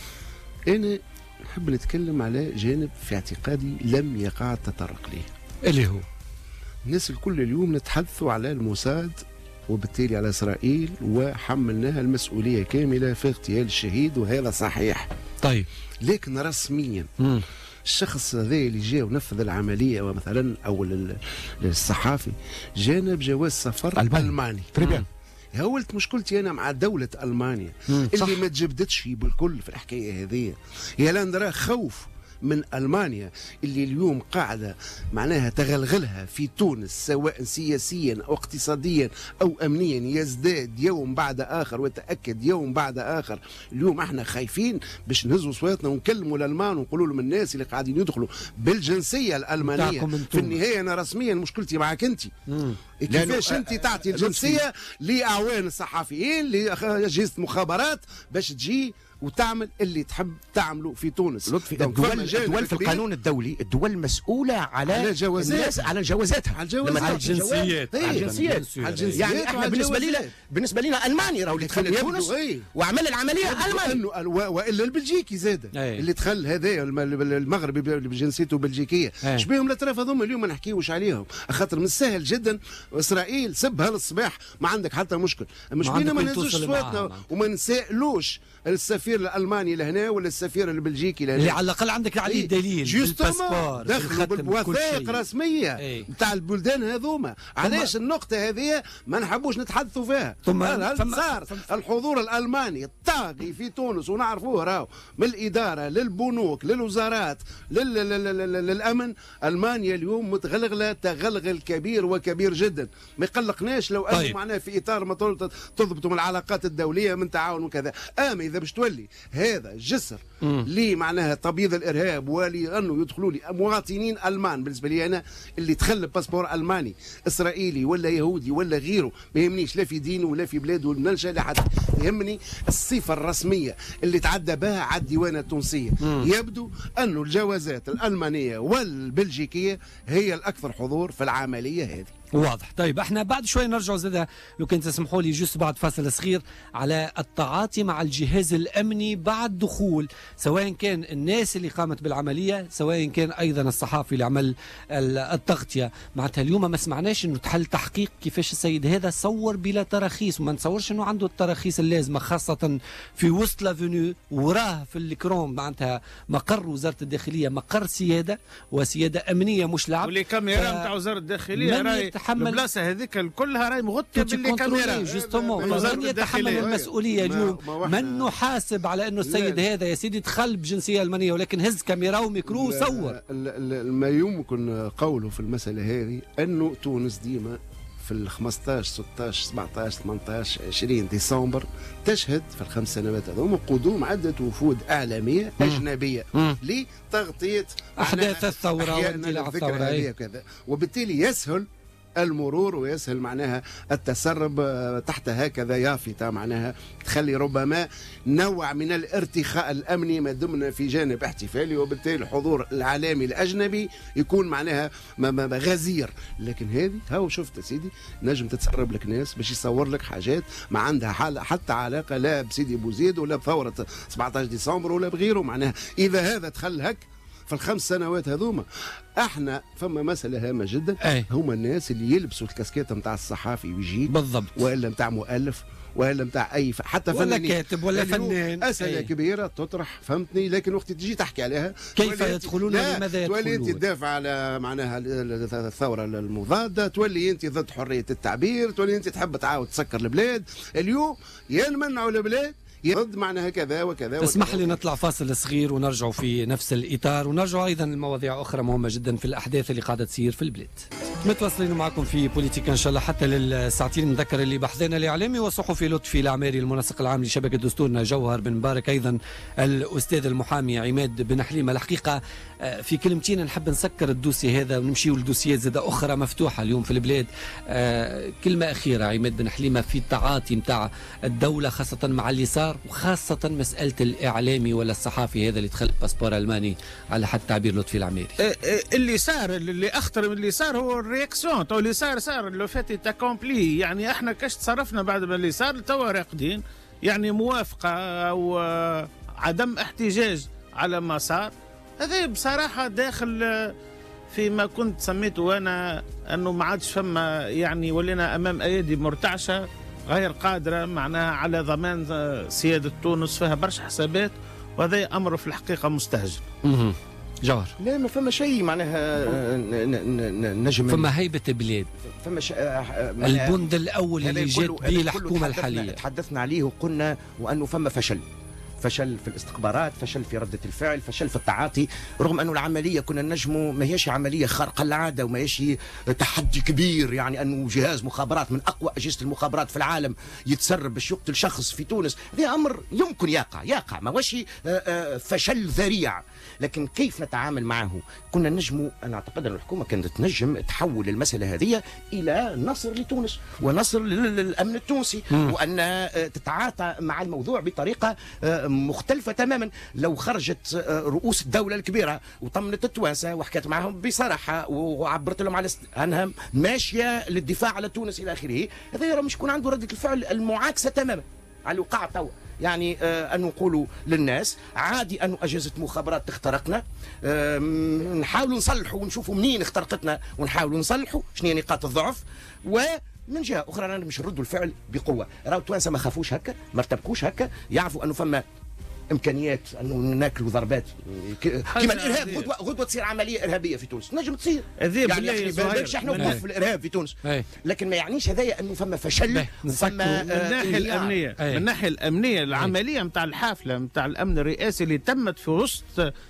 انا نحب نتكلم على جانب في اعتقادي لم يقع التطرق ليه، اللي هو الناس الكل اليوم نتحدثوا على الموساد وبالتالي على إسرائيل، وحملناها المسؤولية كاملة في اغتيال الشهيد، وهذا صحيح. طيب لكن رسميا مم. الشخص هذا اللي جاء ونفذ العملية مثلا أو الصحافي جانا بجواز سفر ألماني, ألماني. تريبيان. هولت مشكلتي أنا مع دولة ألمانيا مم. اللي صح. ما تجبدتش بالكل في الحكاية هذه. يا لاندرا خوف من ألمانيا اللي اليوم قاعدة معناها تغلغلها في تونس سواء سياسيا أو اقتصاديا أو أمنيا يزداد يوم بعد آخر ويتأكد يوم بعد آخر. اليوم احنا خايفين باش نهزوا صوتنا ونكلموا الألمان ونقولوا لهم الناس اللي قاعدين يدخلوا بالجنسية الألمانية في النهاية أنا رسميا مشكلتي معك أنت، كيفاش أنت تعطي الجنسية لأعوان الصحفيين لأجهزة مخابرات باش تجي وتعمل اللي تحب تعمله في تونس. الدول, الدول في القانون الدولي الدول مسؤولة على على جوازات على جوازاتها على الجوازات على الجنسيات على الجنسيات يعني احنا بالنسبة لنا بالنسبة لنا ألماني راهو اللي دخل تونس وعمل العملية ألماني، والا البلجيكي زاد اللي دخل هذا المغربي بجنسيته بلجيكيه. شبيهم الاطراف هذوما اليوم ما نحكيوش عليهم، خاطر من السهل جدا اسرائيل سبها للصباح ما عندك حتى مشكل، مش بينا ما نهزوش صوتنا وما نسائلوش السفير الالماني لهنا ولا السفير البلجيكي لهنا اللي على الاقل عندك عليه دليل بالباسبور دخلوا بالوثائق رسميه نتاع البلدان هذوما. علاش النقطه هذه ما نحبوش نتحدثوا فيها؟ ثم هل صار الحضور الالماني الطاغي في تونس ونعرفوه راهو من الاداره للبنوك للوزارات لل... لل... للامن. المانيا اليوم متغلغله تغلغل كبير وكبير جدا، ما يقلقناش لو انه طيب. معناه في اطار ما تضبطوا من العلاقات الدوليه من تعاون وكذا. اما اذا باش تولي اللي هذا جسر لي معناها تبييض الارهاب ولانه يدخلوا لي مواطنين المان. بالنسبه لي انا اللي تخلى باسبور الماني اسرائيلي ولا يهودي ولا غيره ما يهمنيش لا في دينه ولا في بلاده ولا نلجا لحد، يهمني الصفه الرسميه اللي تعدى بها على الديوانه التونسيه. مم. يبدو انه الجوازات الالمانيه والبلجيكيه هي الاكثر حضور في العمليه هذه. واضح. طيب احنا بعد شوي نرجع زاده لو كنت تسمحوا لي جست بعد فاصل صغير على التعاطي مع الجهاز الامني بعد دخول سواء كان الناس اللي قامت بالعمليه سواء كان ايضا الصحافي اللي عمل التغطيه. معناتها اليوم ما سمعناش انه تحل تحقيق كيفاش السيد هذا صور بلا تراخيص، وما نتصورش انه عنده التراخيص اللازمه خاصه في وسط لافونيو وراه في الكروم معناتها مقر وزاره الداخليه مقر سياده وسياده امنيه مش لعب. واللي كاميرا نتاع وزاره الداخليه راهي البلاصه هذيك كلها راهي مغطيه بالكاميرا جوستومون. من يتحمل المسؤوليه اليوم؟ من نحاسب على انه السيد هذا يا سيدي دخل بجنسيه المانيه ولكن هز كاميرا وميكرو وصور؟ ما يمكن قوله في المساله هذه انه تونس ديما في ال خمسطاش ستطاش سبعطاش ثمنطاش عشرين ديسمبر تشهد في الخمس سنوات هذوما قدوم عده وفود اعلاميه اجنبيه لتغطيه احداث الثوره واندلاع الثوره وكذا، وبالتالي يسهل المرور ويسهل معناها التسرب تحت هكذا يافطة معناها تخلي ربما نوع من الارتخاء الأمني ما دمنا في جانب احتفالي، وبالتالي الحضور العالمي الأجنبي يكون معناها غزير. لكن هذه هاو شفت سيدي نجم تتسرب لك ناس باش يصور لك حاجات ما عندها حال حتى علاقة لا بسيدي بوزيد ولا بثورة سبعطاش ديسمبر ولا بغيره. معناها إذا هذا دخل هك في الخمس سنوات هذوما احنا فما مساله هامه جدا. أي. هما الناس اللي يلبسوا الكاسكيته نتاع الصحافي ويجي بالضبط والا نتاع مؤلف والا نتاع اي ف... حتى ولا كاتب ولا فنان. اسئله كبيره تطرح فهمتني، لكن وقت تجي تحكي عليها كيف يدخلون ولماذا يدخلون، تولي انت تدافع على معناها الثوره المضاده، تولي انت ضد حريه التعبير، تولي انت تحب تعاود تسكر البلاد. اليوم يا نمنعوا البلاد ضد معناها كذا وكذا. اسمح لي نطلع فاصل صغير ونرجع في نفس الإطار ونرجع أيضا لمواضيع أخرى مهمة جدا في الأحداث اللي قاعدة تصير في البلاد. متواصلين معكم في بوليتيكا إن شاء الله حتى للساعتين. نذكر اللي بحثنا الإعلامي وصحفي لطفي العماري المنسق العام لشبكة دستورنا جوهر بن مبارك، أيضا الأستاذ المحامي عماد بن حليمة. الحقيقة في كلمتين نحب نسكر الدوسي هذا ونمشيو لدوسيات زادة أخرى مفتوحة اليوم في البلاد. كلمة أخيرة عماد بن حليمة في التعاطي متاع الدولة خاصة مع اليسار وخاصة مسألة الإعلامي ولا الصحافي هذا اللي دخل باسبور ألماني على حد تعبير لطفي العماري. اللي صار اللي أخطر من اللي صار هو الرياكسيون. تو اللي صار صار لو فاتي تاكومبلي، يعني احنا كاش تصرفنا بعد ما اللي صار توا راقدين، يعني موافقة أو عدم احتجاج على ما صار. هذا بصراحة داخل فيما كنت سميته أنا أنه ما عادش فما، يعني ولينا أمام أيادي مرتعشة غير قادرة معناها على ضمان سيادة تونس، فيها برشا حسابات، وهذا أمر في الحقيقة مستهجن. جوهر لا ما فما شيء معناها نجم فما هيبة بلاد، فما ش... البند الأول اللي جات به الحكومة الحالية تحدثنا عليه وقلنا وأنه فما فشل فشل في الاستخبارات، فشل في ردة الفعل، فشل في التعاطي، رغم أنه العملية كنا نجموا ما هيش عملية خارقة العادة وما هيش تحدي كبير، يعني أنه جهاز مخابرات من أقوى أجهزة المخابرات في العالم يتسرب باش يقتل شخص في تونس. هذا أمر يمكن يقع يقع ما هوش فشل ذريع، لكن كيف نتعامل معه؟ كنا نجموا، أنا أعتقد أن الحكومة كانت تنجم تحول المسألة هذه إلى نصر لتونس ونصر للأمن التونسي، وأن تتعاطى مع الموضوع بطريقة مختلفة تماما. لو خرجت رؤوس الدولة الكبيرة وطمنت التوانسة وحكت معهم بصراحة وعبرت لهم على أنها ماشية للدفاع على تونس إلى آخره، هذا يرى مش يكون عنده ردة الفعل المعاكسة تماما على الوقع توا. يعني آه أن نقولوا للناس عادي أن أجهزة مخابرات تخترقنا، آه نحاولوا نصلحوا ونشوفوا منين اخترقتنا ونحاولوا نصلحوا شنو هي نقاط الضعف، ومن جهة أخرى أنا مش نردوا الفعل بقوة. راهو التوانسة ما خافوش هكا، ما ارتبكوش هكا، يعرفوا أنه فما امكانيات انه ناكلوا ضربات كما الارهاب. غدوه غدوه تصير عمليه ارهابيه في تونس، نجم تصير، يعني بالك احنا نوقف في الارهاب في تونس، لكن ما يعنيش هذايا انه فما فشل. فما من الناحيه الامنيه، من الناحيه الامنيه العمليه نتاع الحافله نتاع الامن الرئاسي اللي تمت في وسط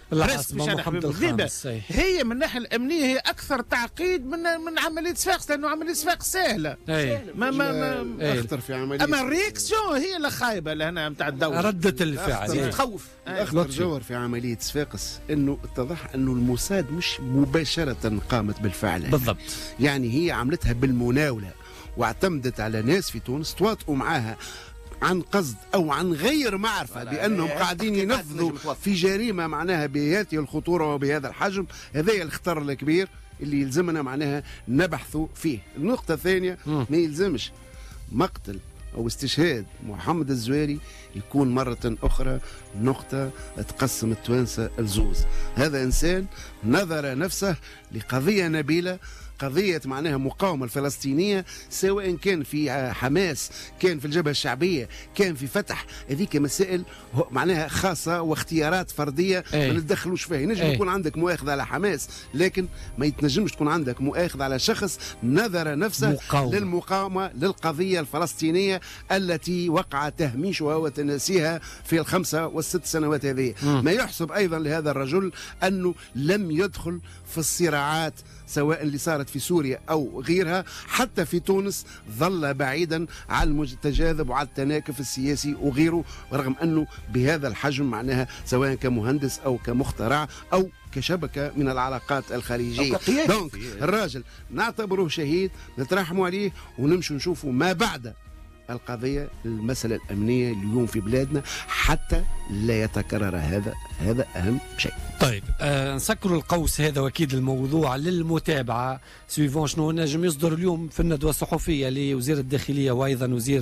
العاصمة محمد الخامس. هي من الناحيه الامنيه هي اكثر تعقيد من من عمليه صفاقس، لانه عمليه صفاقس سهله. اي ما ما, ما اخطر في عمليه، اما الريكسيون هي اللي خايبه لهنا نتاع الدوله، ردة الفعل تخوف. اخطر جوهر في عمليه صفاقس انه اتضح انه الموساد مش مباشره قامت بالفعل بالضبط، يعني هي عملتها بالمناوله واعتمدت على ناس في تونس تواطئوا معاها عن قصد او عن غير معرفه بانهم قاعدين ينفذوا في جريمه معناها بهذه الخطوره وبهذا الحجم. هذا الخطر الكبير اللي يلزمنا معناها نبحثوا فيه. النقطه الثانيه، ما يلزمش مقتل او استشهاد محمد الزويري يكون مرة أخرى نقطة تقسم التوانسة الزوز. هذا إنسان نظر نفسه لقضية نبيلة، قضية معناها مقاومة الفلسطينية، سواء كان في حماس، كان في الجبهة الشعبية، كان في فتح. هذيك مسائل معناها خاصة واختيارات فردية ما نتدخلوش فيها. ينجم يكون عندك مؤاخذة على حماس، لكن ما يتنجمش تكون عندك مؤاخذة على شخص نذر نفسه مقاومة. للمقاومة للقضية الفلسطينية التي وقع تهميشها وتناسيها في الخمسة والست سنوات هذه. ما يحسب أيضا لهذا الرجل أنه لم يدخل في الصراعات سواء اللي صارت في سوريا أو غيرها، حتى في تونس ظل بعيدا عن التجاذب وعن التناكف السياسي وغيره، رغم أنه بهذا الحجم معناها سواء كمهندس أو كمخترع أو كشبكة من العلاقات الخارجية. دونك الراجل نعتبره شهيد، نترحموا عليه ونمشوا نشوفوا ما بعد القضية، المسألة الأمنية اليوم في بلادنا حتى لا يتكرر هذا. هذا أهم شيء. طيب آه نسكروا القوس هذا واكيد الموضوع للمتابعه سويفون شنو نجم يصدر اليوم في الندوه الصحفيه لوزير الداخليه وايضا وزير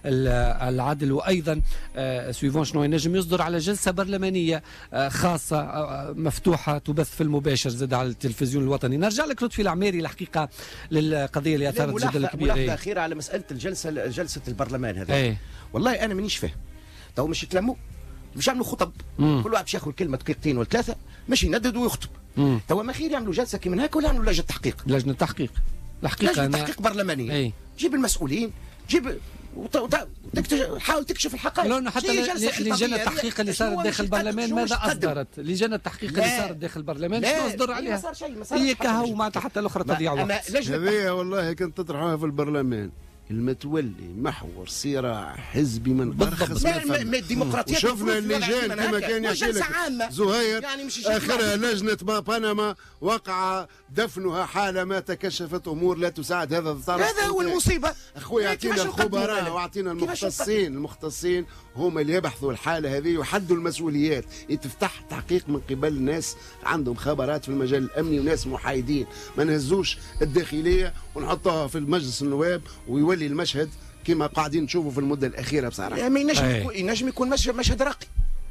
العدل، وايضا آه سويفون شنو ينجم يصدر على جلسه برلمانيه آه خاصه آه مفتوحه تبث في المباشر زاد على التلفزيون الوطني. نرجع لك لطفي العميري الحقيقه للقضيه اللي اثارت جدل كبير. ملاحظه اخيره على مساله الجلسه جلسه البرلمان هذا. ايه. والله انا مانيش فاهم، تو مش يتلموا مش يعملوا خطب، مم. كل واحد باش ياخذ كلمه دقيقتين ولا ثلاثه مش يندد ويخطب. توا ما خير يعملوا جلسه كي من هكا ولا يعملوا لجنه تحقيق. لجنه تحقيق الحقيقه لجنه أنا... تحقيق برلمانيه. اي. جيب المسؤولين، جيب وط... وط... تكتشف... حاول تكشف الحقائق. لو حتى لجنه التحقيق اللي صارت داخل البرلمان ماذا اصدرت؟ لجنه التحقيق اللي صارت داخل البرلمان شنو اصدر عليها؟ هي كهو معناتها حتى الاخرى تضيع وقت. هذه والله كنت تطرحوها في البرلمان المتولي محور صراع حزبي من ارخص ما فهم. الديمقراطيه وشفنا اللجان كما كان يحكي لك زهير يعني اخرها لجنه بنما وقع دفنها حالما تكشفت امور لا تساعد هذا الطرف. هذا هو المصيبه اخويا. اعطينا الخبراء واعطينا المختصين. المختصين هم اللي يبحثوا الحاله هذه ويحدوا المسؤوليات. يتفتح تحقيق من قبل ناس عندهم خبرات في المجال الامني وناس محايدين، ما نهزوش الداخليه ونحطها في المجلس النواب ويولي المشهد كما قاعدين نشوفوا في المده الاخيره بصراحه. يعني ينجم يكون ينجم يكون مشهد راقي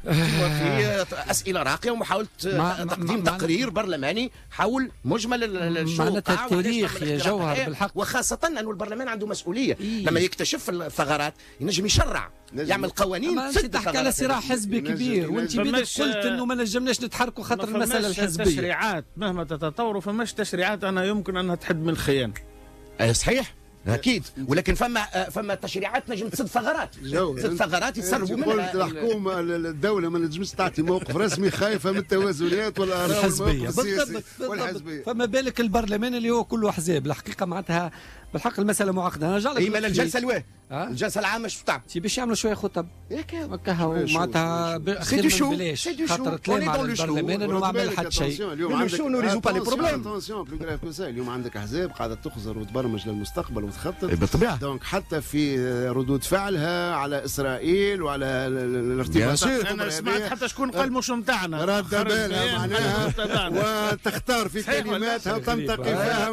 وفي اسئله راقيه ومحاوله تقديم تقرير برلماني حول مجمل الشؤون. معناتها التاريخ يا جوهر بالحق، وخاصه انه البرلمان عنده مسؤوليه. إيه؟ لما يكتشف الثغرات ينجم يشرع، يعمل قوانين تسد. تحكي على صراع حزبي كبير وانت بدك قلت انه ما نجمناش نتحركوا خاطر المساله الحزبيه. تشريعات مهما تتطور فماش تشريعات انا يمكن انها تحد من الخيانه. أه صحيح اكيد، ولكن فما فما تشريعات نجم تسد ثغرات، تسد ثغرات يتصرفوا منها. الحكومه الدوله ما نجمش تعطي موقف رسمي، خايفه من التوازنات والاراء الحزبيه والحزبيه. فما بالك البرلمان اللي هو كله احزاب. الحقيقه معناتها بالحق المساله معقده. انا لك ايما الجلسه الواه الجلسه العامه شو تعمل؟ سي باش يعملوا شويه خطب هكا معناتها خير من بلاش، خاطر تلام على البرلمان انه ما عمل حتى شيء. اليوم شو نوريزو با لي بروبليم. اليوم عندك احزاب قاعده تخزر وتبرمج للمستقبل وتخطط بالطبيعه. دونك حتى في ردود فعلها على اسرائيل وعلى الارتباطات. انا سمعت حتى شكون قال مش نتاعنا رد بالها معناها وتختار في كلماتها وتنتقي فيها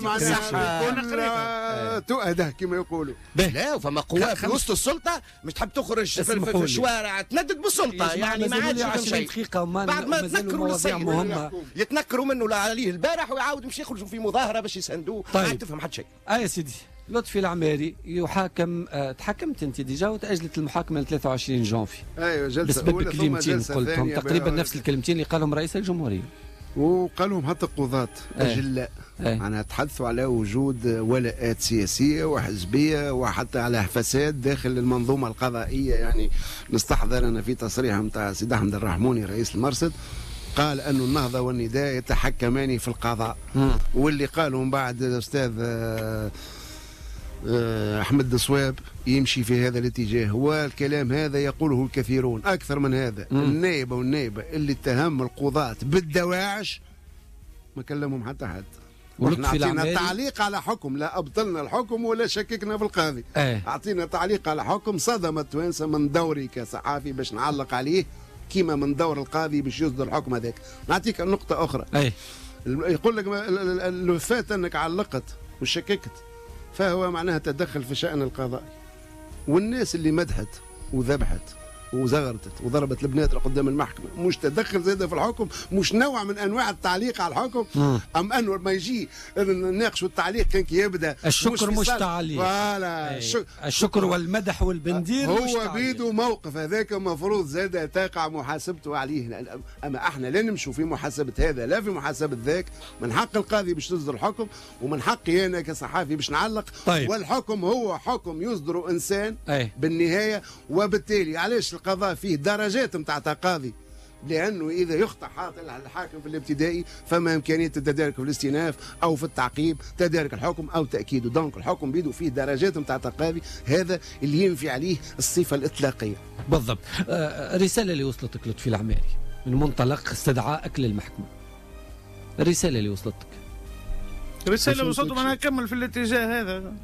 معناها تؤهده كما يقولوا. لا فما قوى في وسط السلطه مش تحب تخرج في الشوارع تندد بالسلطه، يعني ما عادش شيء. بعد ما تنكروا للسيد يتنكروا منه عليه البارح ويعاود مش يخرجوا في مظاهره باش يساندوه. طيب. ما تفهم حتى شيء. اه يا سيدي لطفي العماري يحاكم. آه تحكمت انت ديجا وتاجلت المحاكمه ل ثلاثة وعشرين جانفي. ايوه جلسه بسبب كلمتين قلتهم تقريبا نفس الكلمتين اللي قالهم رئيس الجمهوريه. وقالهم حتى القضاة أجلاء معناها تحدثوا على وجود ولاءات سياسية وحزبية وحتى على فساد داخل المنظومة القضائية. يعني نستحضر أنا في تصريح نتاع سيد أحمد الرحموني رئيس المرصد قال أن النهضة والنداء يتحكمان في القضاء، واللي قالوا من بعد الأستاذ أحمد الصواب يمشي في هذا الاتجاه، والكلام هذا يقوله الكثيرون. أكثر من هذا، مم. النائبة والنائبة اللي اتهم القضاة بالدواعش ما كلمهم حتى حد. ونحن اعطينا تعليق على حكم، لا ابطلنا الحكم ولا شككنا في القاضي. ايه. اعطينا تعليق على حكم صدم التوانسه من دوري كصحافي باش نعلق عليه كيما من دور القاضي باش يصدر الحكم هذاك. نعطيك نقطه اخرى. ايه. يقول لك اللي فات انك علقت وشككت فهو معناها تدخل في شأن القضاء. والناس اللي مدحت وذبحت وزغرتت وضربت البنات قدام المحكمه مش تدخل زاده في الحكم؟ مش نوع من انواع التعليق على الحكم؟ مم. ام انه لما يجي نناقشوا التعليق كان كي يبدا الشكر مش, مش تعليق. فوالا الشكر, الشكر والمدح والبندير هو بيدو موقف هذاك المفروض زاده تقع محاسبته عليه. اما احنا لا نمشوا في محاسبه هذا لا في محاسبه ذاك. من حق القاضي باش تصدر الحكم ومن حقي انا كصحافي باش نعلق. طيب. والحكم هو حكم يصدر انسان أي. بالنهايه. وبالتالي علاش القضاء فيه درجات نتاع تقاضي؟ لانه اذا يخطئ الحاكم في الابتدائي فما امكانيه التدارك في الاستئناف او في التعقيب، تدارك الحكم او تاكيده. دونك الحكم بيدو فيه درجات نتاع تقاضي، هذا اللي ينفي عليه الصفه الاطلاقيه. بالضبط. آه الرساله اللي وصلتك لطفي العماري من منطلق استدعائك للمحكمه، الرساله اللي وصلتك رسالة وصلتوا انا اكمل في الاتجاه هذا.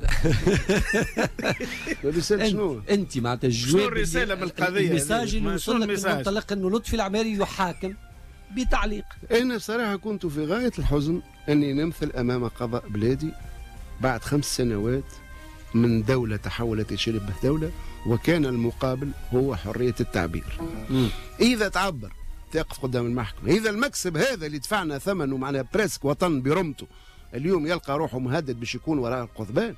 رسالة شنو؟ انت معناتها شنو الرسالة من القضية؟ المساج اللي وصل لك من منطلق انه لطفي العماري يحاكم بتعليق. انا بصراحة كنت في غاية الحزن اني نمثل امام قضاء بلادي بعد خمس سنوات من دولة تحولت لشبه دولة، وكان المقابل هو حرية التعبير. م. اذا تعبر تقف قدام المحكمة. اذا المكسب هذا اللي دفعنا ثمنه معناها بريسك وطن برمته اليوم يلقى روحه مهدد باش يكون وراء القضبان،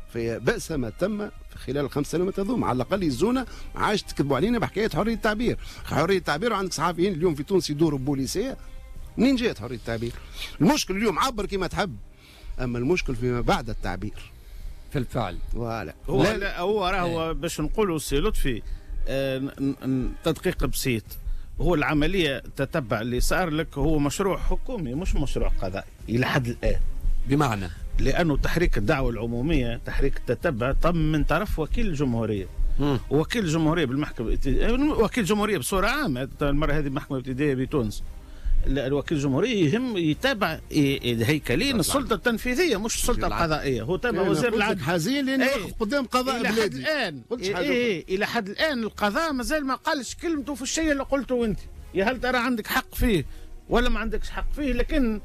فبأس ما تم في خلال الخمس سنوات هذوما. على الاقل يزونا ما عادش تكذبوا علينا بحكايه حريه التعبير. حريه التعبير وعندك صحفيين اليوم في تونس يدوروا بوليسيه. منين جات حريه التعبير؟ المشكل اليوم عبر كما تحب، اما المشكل فيما بعد التعبير في الفعل. فوالا هو لا, لا هو راهو باش نقولوا سي لطفي آه تدقيق بسيط. هو العمليه تتبع اللي صار لك هو مشروع حكومي مش مشروع قضائي الى حد الان. بمعنى لأنه تحريك الدعوة العمومية تحريك التتبع تم من طرف وكيل الجمهورية. مم. وكيل الجمهورية بالمحكمة، وكيل الجمهورية بصورة عامة، المرة هذه المحكمة الابتدائية بتونس، الوكيل الجمهورية يهم يتابع هيكلين السلطة التنفيذية مش السلطة القضائية. هو تابع وزير العدل حزين لأنه ايه قدام قضاء إلى بلادي. حد الآن إيه, إيه إلى حد الآن القضاء مازال ما قالش كلمته في الشيء اللي قلته أنت. يا هل ترى عندك حق فيه ولا ما عندكش حق فيه؟ لكن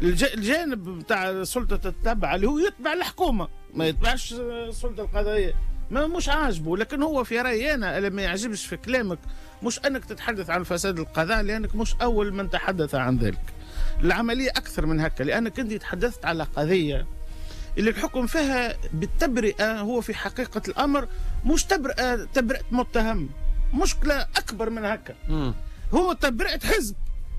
الجانب بتاع السلطة التابعة اللي هو يتبع الحكومة ما يتبعش السلطة القضائية ما مش عاجبه. لكن هو في رأيي أنا اللي ما يعجبش في كلامك مش أنك تتحدث عن فساد القضاء لأنك مش أول من تحدث عن ذلك. العملية أكثر من هكا، لأنك أنت تحدثت على قضية اللي الحكم فيها بالتبرئة. هو في حقيقة الأمر مش تبرئة تبرئة متهم، مشكلة أكبر من هكا. هو تبرئة حزب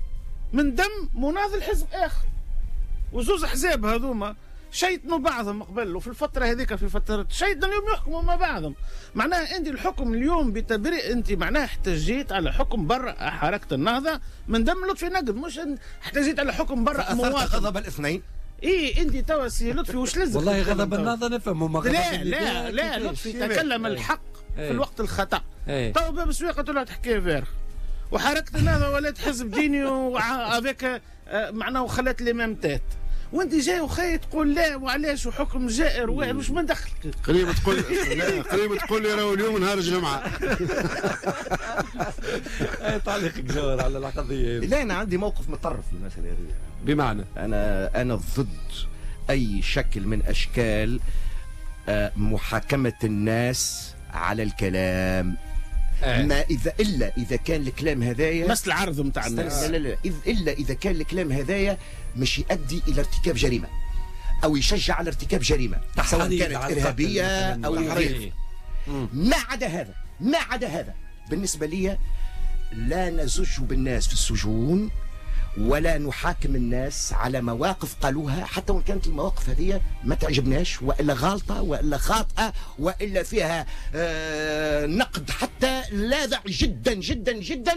من دم مناضل حزب آخر، وزوز أحزاب هذوما شيطنوا بعضهم قبل، وفي الفترة هذيك في فترة شيطنوا اليوم يحكموا مع بعضهم. معناها أنت الحكم اليوم بتبرئ، أنت معناها احتجيت على حكم برا حركة النهضة من دم لطفي نقد، مش احتجيت على حكم برا مواطن. غضب الاثنين. ايه انت توا سي لطفي وش لازم والله غضب النهضة نفهم. ما لا لا لا لطفي تكلم الحق في الوقت الخطأ. توا باب السويقة طلعت حكاية فارغ، وحركة النهضة ولات حزب ديني وهذاك معناه وخلات الإمامتات، وانت جاي وخاي تقول لا وعلاش وحكم جائر وش من دخل. قريب تقول لا قريب تقول لي راهو اليوم نهار الجمعة. تعليقك جوهر على القضية. لا أنا عندي موقف متطرف في المسألة هذه. بمعنى أنا أنا ضد أي شكل من أشكال محاكمة الناس على الكلام. ما اذا الا اذا كان الكلام هذايا بس العرض نتاع الناس، لا لا لا الا اذا كان الكلام هذايا مش يؤدي الى ارتكاب جريمه او يشجع على ارتكاب جريمه سواء كانت ارهابيه او غيره. ما عدا هذا ما عدا هذا بالنسبه لي لا نزج بالناس في السجون ولا نحاكم الناس على مواقف قالوها، حتى وان كانت المواقف هذه ما تعجبناش والا غالطه والا خاطئه والا فيها آه نقد حتى لاذع جدا جدا جدا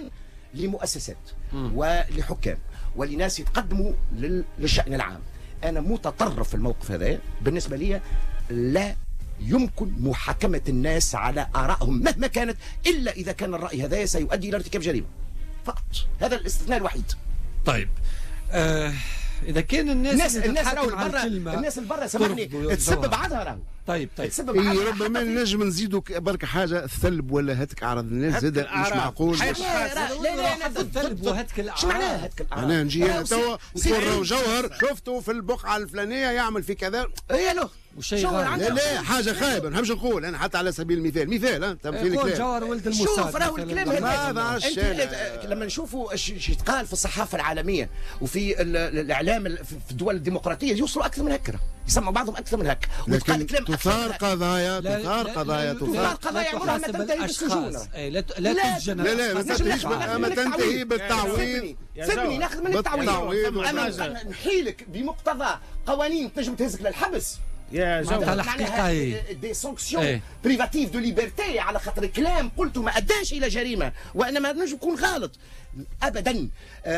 لمؤسسات ولحكام ولناس يتقدموا للشأن العام. أنا متطرف في الموقف هذا. بالنسبة لي لا يمكن محاكمة الناس على آرائهم مهما كانت إلا إذا كان الرأي هذا سيؤدي إلى ارتكاب جريمة فقط. هذا الاستثناء الوحيد. طيب آه اذا كان الناس الناس الناس راهو البرا الناس البرا سامحني تسبب بعضها راهو. طيب طيب إيه ربما نجم نزيدوا برك حاجه الثلب ولا هتك اعراض الناس زاد مش معقول. لا لا لا الثلب وهتك الاعراض. ايش معناها هتك الاعراض؟ انا نجي انا توا نقول جوهر شفته في البقعه الفلانيه يعمل في كذا. اي له وشيء لا لا حاجه خايبه ما نحبش نقول انا حتى على سبيل المثال مثال ها تمثيل كلام جوهر ولد الموساد. شوف راهو الكلام هذا لما نشوفوا ايش يتقال في الصحافه العالميه وفي الاعلام في الدول الديمقراطيه يوصلوا اكثر من هكا يسمعوا بعضهم اكثر من هكا ويتقال كلام تثار قضايا تثار قضايا تثار قضايا عمرها ما تنتهي بالسجون. لا لا تسجن لا لا ما تنتهي بالتعويض. سيبني ناخذ من التعويض. اما نحيلك بمقتضى قوانين تنجم تهزك للحبس يا جوهر الحقيقه هي دي سانكسيون بريفاتيف دو ليبرتي على خاطر كلام قلته ما اداش الى جريمه وانا ما نجم نكون غلط ابدا.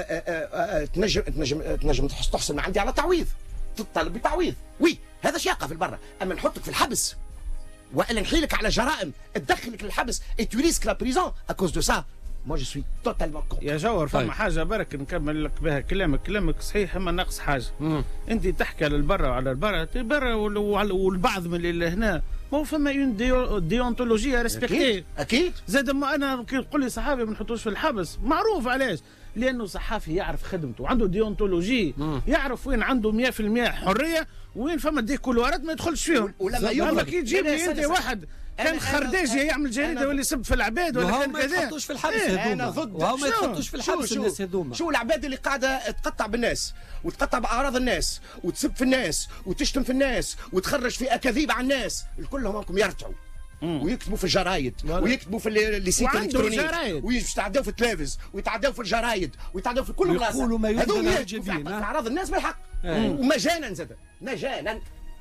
تنجم تنجم تنجم تحصل ما عندي على تعويض تطالب بتعويض وي هذا شيء يقع في البرة. اما نحطك في الحبس والا نحيلك على جرائم تدخلك للحبس et tu risques la prison à cause de ça. moi je suis totalement contre. يا جوهر فما طيب. حاجه برك نكمل لك بها كلامك كلامك صحيح اما ناقص حاجه. مم. انت تحكي على البرة وعلى البرة البرة والبعض من اللي هنا ما فما اون ديونتولوجيا ريسبكتي اكيد اكيد زاد ما انا كي تقول لي صحافي ما نحطوش في الحبس معروف علاش لانه صحافي يعرف خدمته عنده ديونتولوجي يعرف وين عنده مية بالمية حريه وين فما دي كولوارات ما يدخلش فيهم. ولما يوم كي تجيب لي انت واحد كان خرداجي يعمل جريده ولا يسب في العباد ولا كان كذا ما يتحطوش في الحبس هذوما. انا ضد وهو ما يتحطوش في الحبس الناس هذوما. شو العباد اللي قاعده تقطع بالناس وتقطع باعراض الناس وتسب في الناس وتشتم في الناس وتخرج في اكاذيب على الناس كلهم راكم يرجعوا ويكتبوا في الجرايد ويكتبوا في اللي سيت الكتروني ويتعداوا في التلفز ويتعداوا في الجرايد ويتعداوا في كل بلاصه. يقولوا ما يريدون في اعراض الناس بالحق ومجانا زاد مجانا.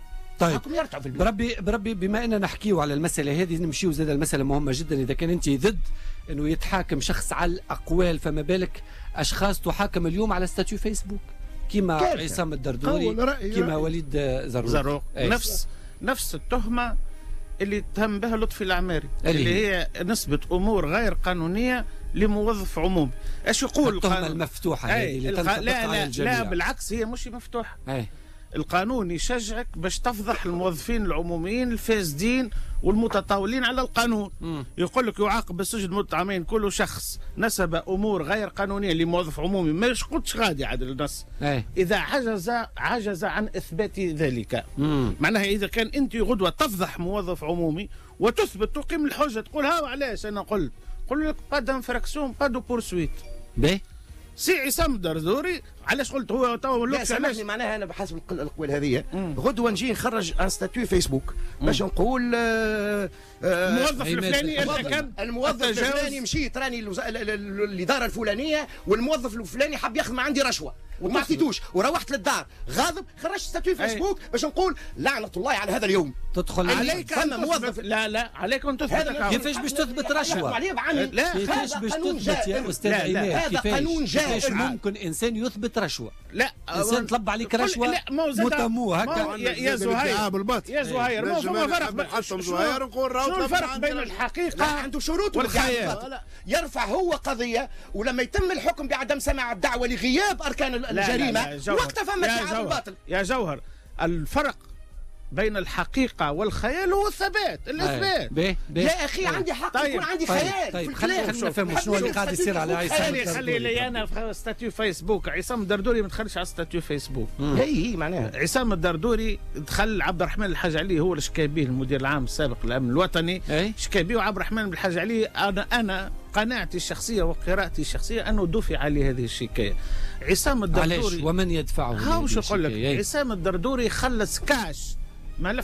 طيب بربي بربي بما اننا نحكيو على المساله هذه نمشيو زاد المساله مهمه جدا. اذا كان انت ضد انه يتحاكم شخص على الاقوال فما بالك اشخاص تحاكم اليوم على ستاتيو فيسبوك كيما عصام الدردوري كيما وليد زروق, زروق. نفس نفس التهمه اللي اتهم بها لطفي العماري اللي هي نسبه امور غير قانونيه لموظف عمومي. ايش يقول التهمه المفتوحه هذه اللي تنطبق لا على لا الجميع. لا بالعكس هي مش مفتوحه. أي. القانون يشجعك باش تفضح الموظفين العموميين الفاسدين والمتطاولين على القانون. م. يقول لك يعاقب بالسجن مدة عامين كل شخص نسب امور غير قانونيه لموظف عمومي ما يشقطش غادي عدل النص. أي. اذا عجز عجز عن اثبات ذلك. م. معناها اذا كان انت غدوه تفضح موظف عمومي وتثبت تقيم الحجه تقول ها علاش انا قلت قل لك با دانفراكسيون با دو بورسويت. باهي سي عصام الدردوري علاش قلت هو تو لا علاش معناها انا بحسب القول هذه غدوه نجي نخرج ان ستاتيو فيسبوك باش نقول آه آه الموظف الفلاني ارتكب الموظف الفلاني مشيت راني الاداره الفلانيه والموظف الفلاني حب ياخذ ما عندي رشوه وما عطيتوش وروحت للدار غاضب خرجت ستاتيو فيسبوك باش نقول لعنه الله على هذا اليوم. تدخل عليك فما موظف لا لا عليك ان تثبت كيفاش باش تثبت رشوه؟ لا كيفاش باش تثبت يا استاذ عماد كيفاش كيفاش ممكن انسان يثبت رشوه؟ لا انسان طلب عليك رشوه متمو هكا يا زهير يا زهير ما فما فرق بين زهير نقول راهو الفرق بين الحقيقه عنده شروط والخيال. يرفع هو قضيه ولما يتم الحكم بعدم سماع الدعوه لغياب اركان الجريمه وقتها فما ادعاء الباطل. يا جوهر الفرق بين الحقيقه والخيال هو الثبات الاثبات. بيه بيه يا اخي عندي حق طيب يكون عندي طيب خيال. طيب خلينا نفهم شنو اللي قاعد يصير على عصام الدردوري. خلي لي انا في ستاتيو فيسبوك عصام الدردوري ما دخلش على ستاتيو فيسبوك. هي هي معناها عصام الدردوري دخل عبد الرحمن الحاج علي هو اللي شكى به المدير العام السابق للامن الوطني شكى به عبد الرحمن الحاج علي. انا انا قناعتي الشخصيه وقراءتي الشخصيه انه دفع لهذه الشكايه. عصام الدردوري علاش ومن يدفعه؟ هاو شو نقول لك عصام الدردوري خلص كاش ملف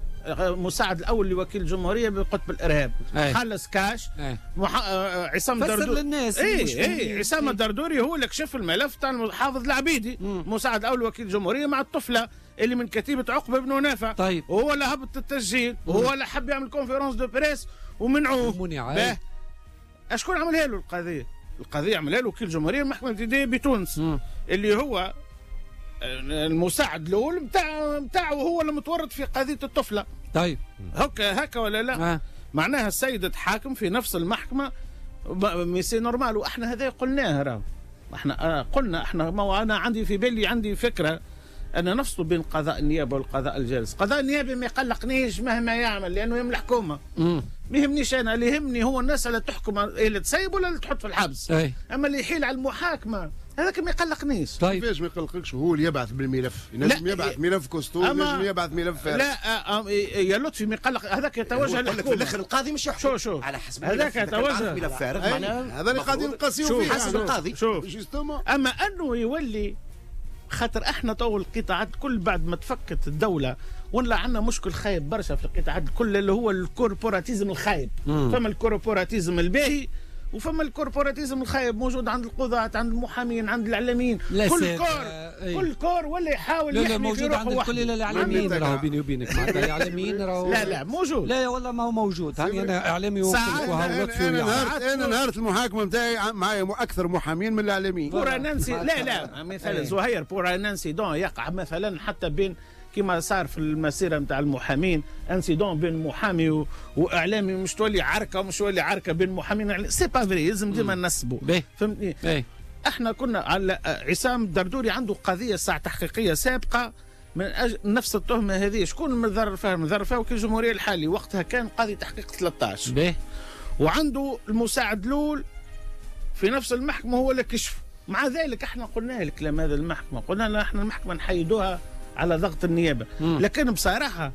مساعد الاول لوكيل الجمهوريه بقطب الارهاب. أي. خلص كاش مح... عصام الدردوري للناس اي اي عصام الدردوري هو اللي كشف الملف تاع المحافظ العبيدي مساعد الاول لوكيل الجمهوريه مع الطفله اللي من كتيبه عقبه بن نافع. طيب وهو اللي هبط التسجيل وهو اللي حب يعمل كونفيرونس دو بريس ومنعوه. منع اشكون عملها له القضيه؟ القضيه عملها له وكيل جمهوريه المحكمه الابتدائيه بتونس م. اللي هو المساعد الاول بتاع بتاعه هو اللي متورط في قضيه الطفله. طيب هكا هكا ولا لا؟ آه. معناها السيد تحاكم في نفس المحكمه ميسي نورمال. واحنا هذا قلناه راه احنا قلنا احنا ما انا عندي في بالي عندي فكره أن نفصل بين قضاء النيابة والقضاء الجالس. قضاء النيابة ما يقلقنيش مهما يعمل لأنه يهم الحكومة. ما يهمنيش أنا، اللي يهمني هو الناس اللي تحكم اللي تسيب ولا اللي تحط في الحبس. أي. أما اللي يحيل على المحاكمة هذاك ما يقلقنيش. طيب كيفاش ما يقلقكش؟ هو اللي يبعث بالملف، ينجم يبعث ملف كوستو، ينجم يبعث ملف فارغ. لا يا لطفي ما يقلق، هذاك يتوجه للحكومة. في الاخر القاضي مش يحكم. شو شو على حسب هذاك يتوجه ملف فارغ. هذا اللي قاعدين نقاسيو فيه حسب القاضي. شوف أما أنه يولي خاطر احنا تو القطاعات كل بعد ما تفكت الدوله ولا عندنا مشكل خايب برشا في القطاعات الكل اللي هو الكوربوراتيزم الخايب. مم. فما الكوربوراتيزم الباهي وفما الكوربوراتيزم الخايب موجود عند القضاة، عند المحامين، عند الاعلاميين. كل كور آه كل كور ولا يحاول يحمي موجود عند الكل الا الاعلاميين. راهو بيني وبينك معناتها الاعلاميين راهو لا لا موجود. لا والله ما هو موجود. هاني انا اعلامي وهولطفي. انا نهار انا نهار المحاكمه نتاعي معايا اكثر محامين من الاعلاميين. بورا نانسي لا لا مثلا زهير بورا نانسي دون يقع مثلا حتى بين كما صار في المسيره نتاع المحامين انسيدون بين محامي و... واعلامي، مش تولي عركه ومش تولي عركه بين محامين. سي با فري، لازم ديما نسبوا. فهمتني؟ بيه. احنا كنا على عصام الدردوري عنده قضيه ساعه تحقيقيه سابقه من أجل نفس التهمه هذه. شكون المتضرر فيها؟ المتضرر فيها وكيل الجمهوريه الحالي، وقتها كان قاضي تحقيق ثلاثة عشر. بيه. وعنده المساعد الاول في نفس المحكمه هو اللي كشف. مع ذلك احنا قلنا الكلام هذا المحكمه، قلنا لا احنا المحكمه نحيدوها على ضغط النيابه. مم. لكن بصراحه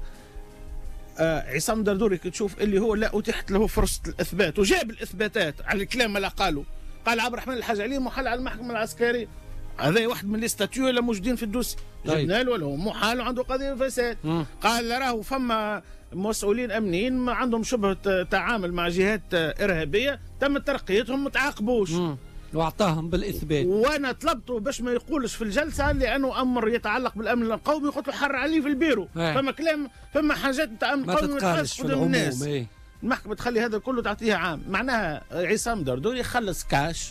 آه عصام دردوري كي تشوف اللي هو لا اتيحت له فرصه الاثبات وجاب الاثباتات على الكلام اللي قالوا. قال عبد الرحمن الحاج علي محال على المحكمه العسكريه، هذا واحد من الاستاتيو اللي موجودين في الدوسي. جبنا له ولا محال وعنده قضيه فساد. مم. قال راهو فما مسؤولين امنيين عندهم شبهه تعامل مع جهات ارهابيه تم ترقيتهم ما تعاقبوش. مم. واعطاهم بالاثبات. وانا طلبته باش ما يقولش في الجلسه لانه امر يتعلق بالامن القومي، قلت له حر عليه في البيرو. ايه. فما كلام فما حاجات نتاع امن قومي ما تقالش قدام الناس. ايه. المحكمه تخلي هذا كله تعطيها عام. معناها عصام دردوري خلص كاش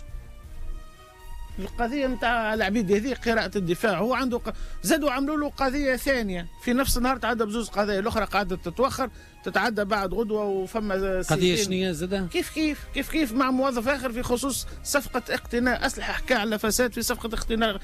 القضيه نتاع العبيد هذه قراءه الدفاع. هو عنده ق... زادوا عملوا له قضيه ثانيه في نفس النهار تعدى بزوز قضايا، الاخرى قاعده تتوخر تتعدى بعد غدوه. وفما قضيه شنية زادة؟ كيف كيف كيف كيف مع موظف اخر في خصوص صفقه اقتناء اسلحه. حكى على فساد في صفقه اقتناء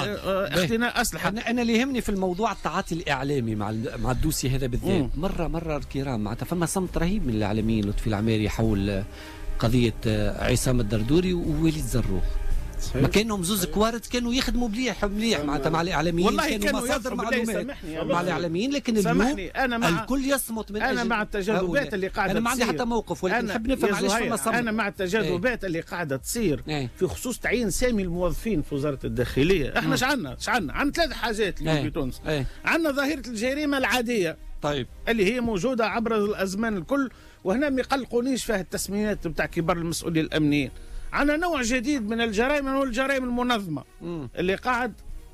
اقتناء اسلحه. انا اللي يهمني في الموضوع التعاطي الاعلامي مع مع الدوسي هذا بالذات. مم. مره مره الكرام معناتها فما صمت رهيب من الاعلاميين، لطفي العماري حول قضيه عصام الدردوري ووليد زروق. ما كانهم زوز كوارت كانوا يخدموا مليح مليح معناتها مع الاعلاميين. والله كانوا, كانوا مصادر معلومات مع الاعلاميين. لكن اليوم أنا مع الكل يصمت من انا أجل مع التجاذبات اللي قاعده انا ما عندي حتى موقف، ولكن نحب نفهم علاش فما صمت. انا مع التجاذبات اللي قاعده تصير في خصوص تعيين سامي الموظفين في وزاره الداخليه. احنا اش عندنا؟ اش عندنا؟ عندنا ثلاث حاجات اليوم في تونس. عندنا ظاهره الجريمه العاديه. طيب. اللي هي موجوده عبر الازمان الكل، وهنا ما يقلقونيش فيها التسميات بتاع كبار المسؤولين الامنيين. عندنا نوع جديد من الجرائم هو الجرائم المنظمة. مم. اللي قاعد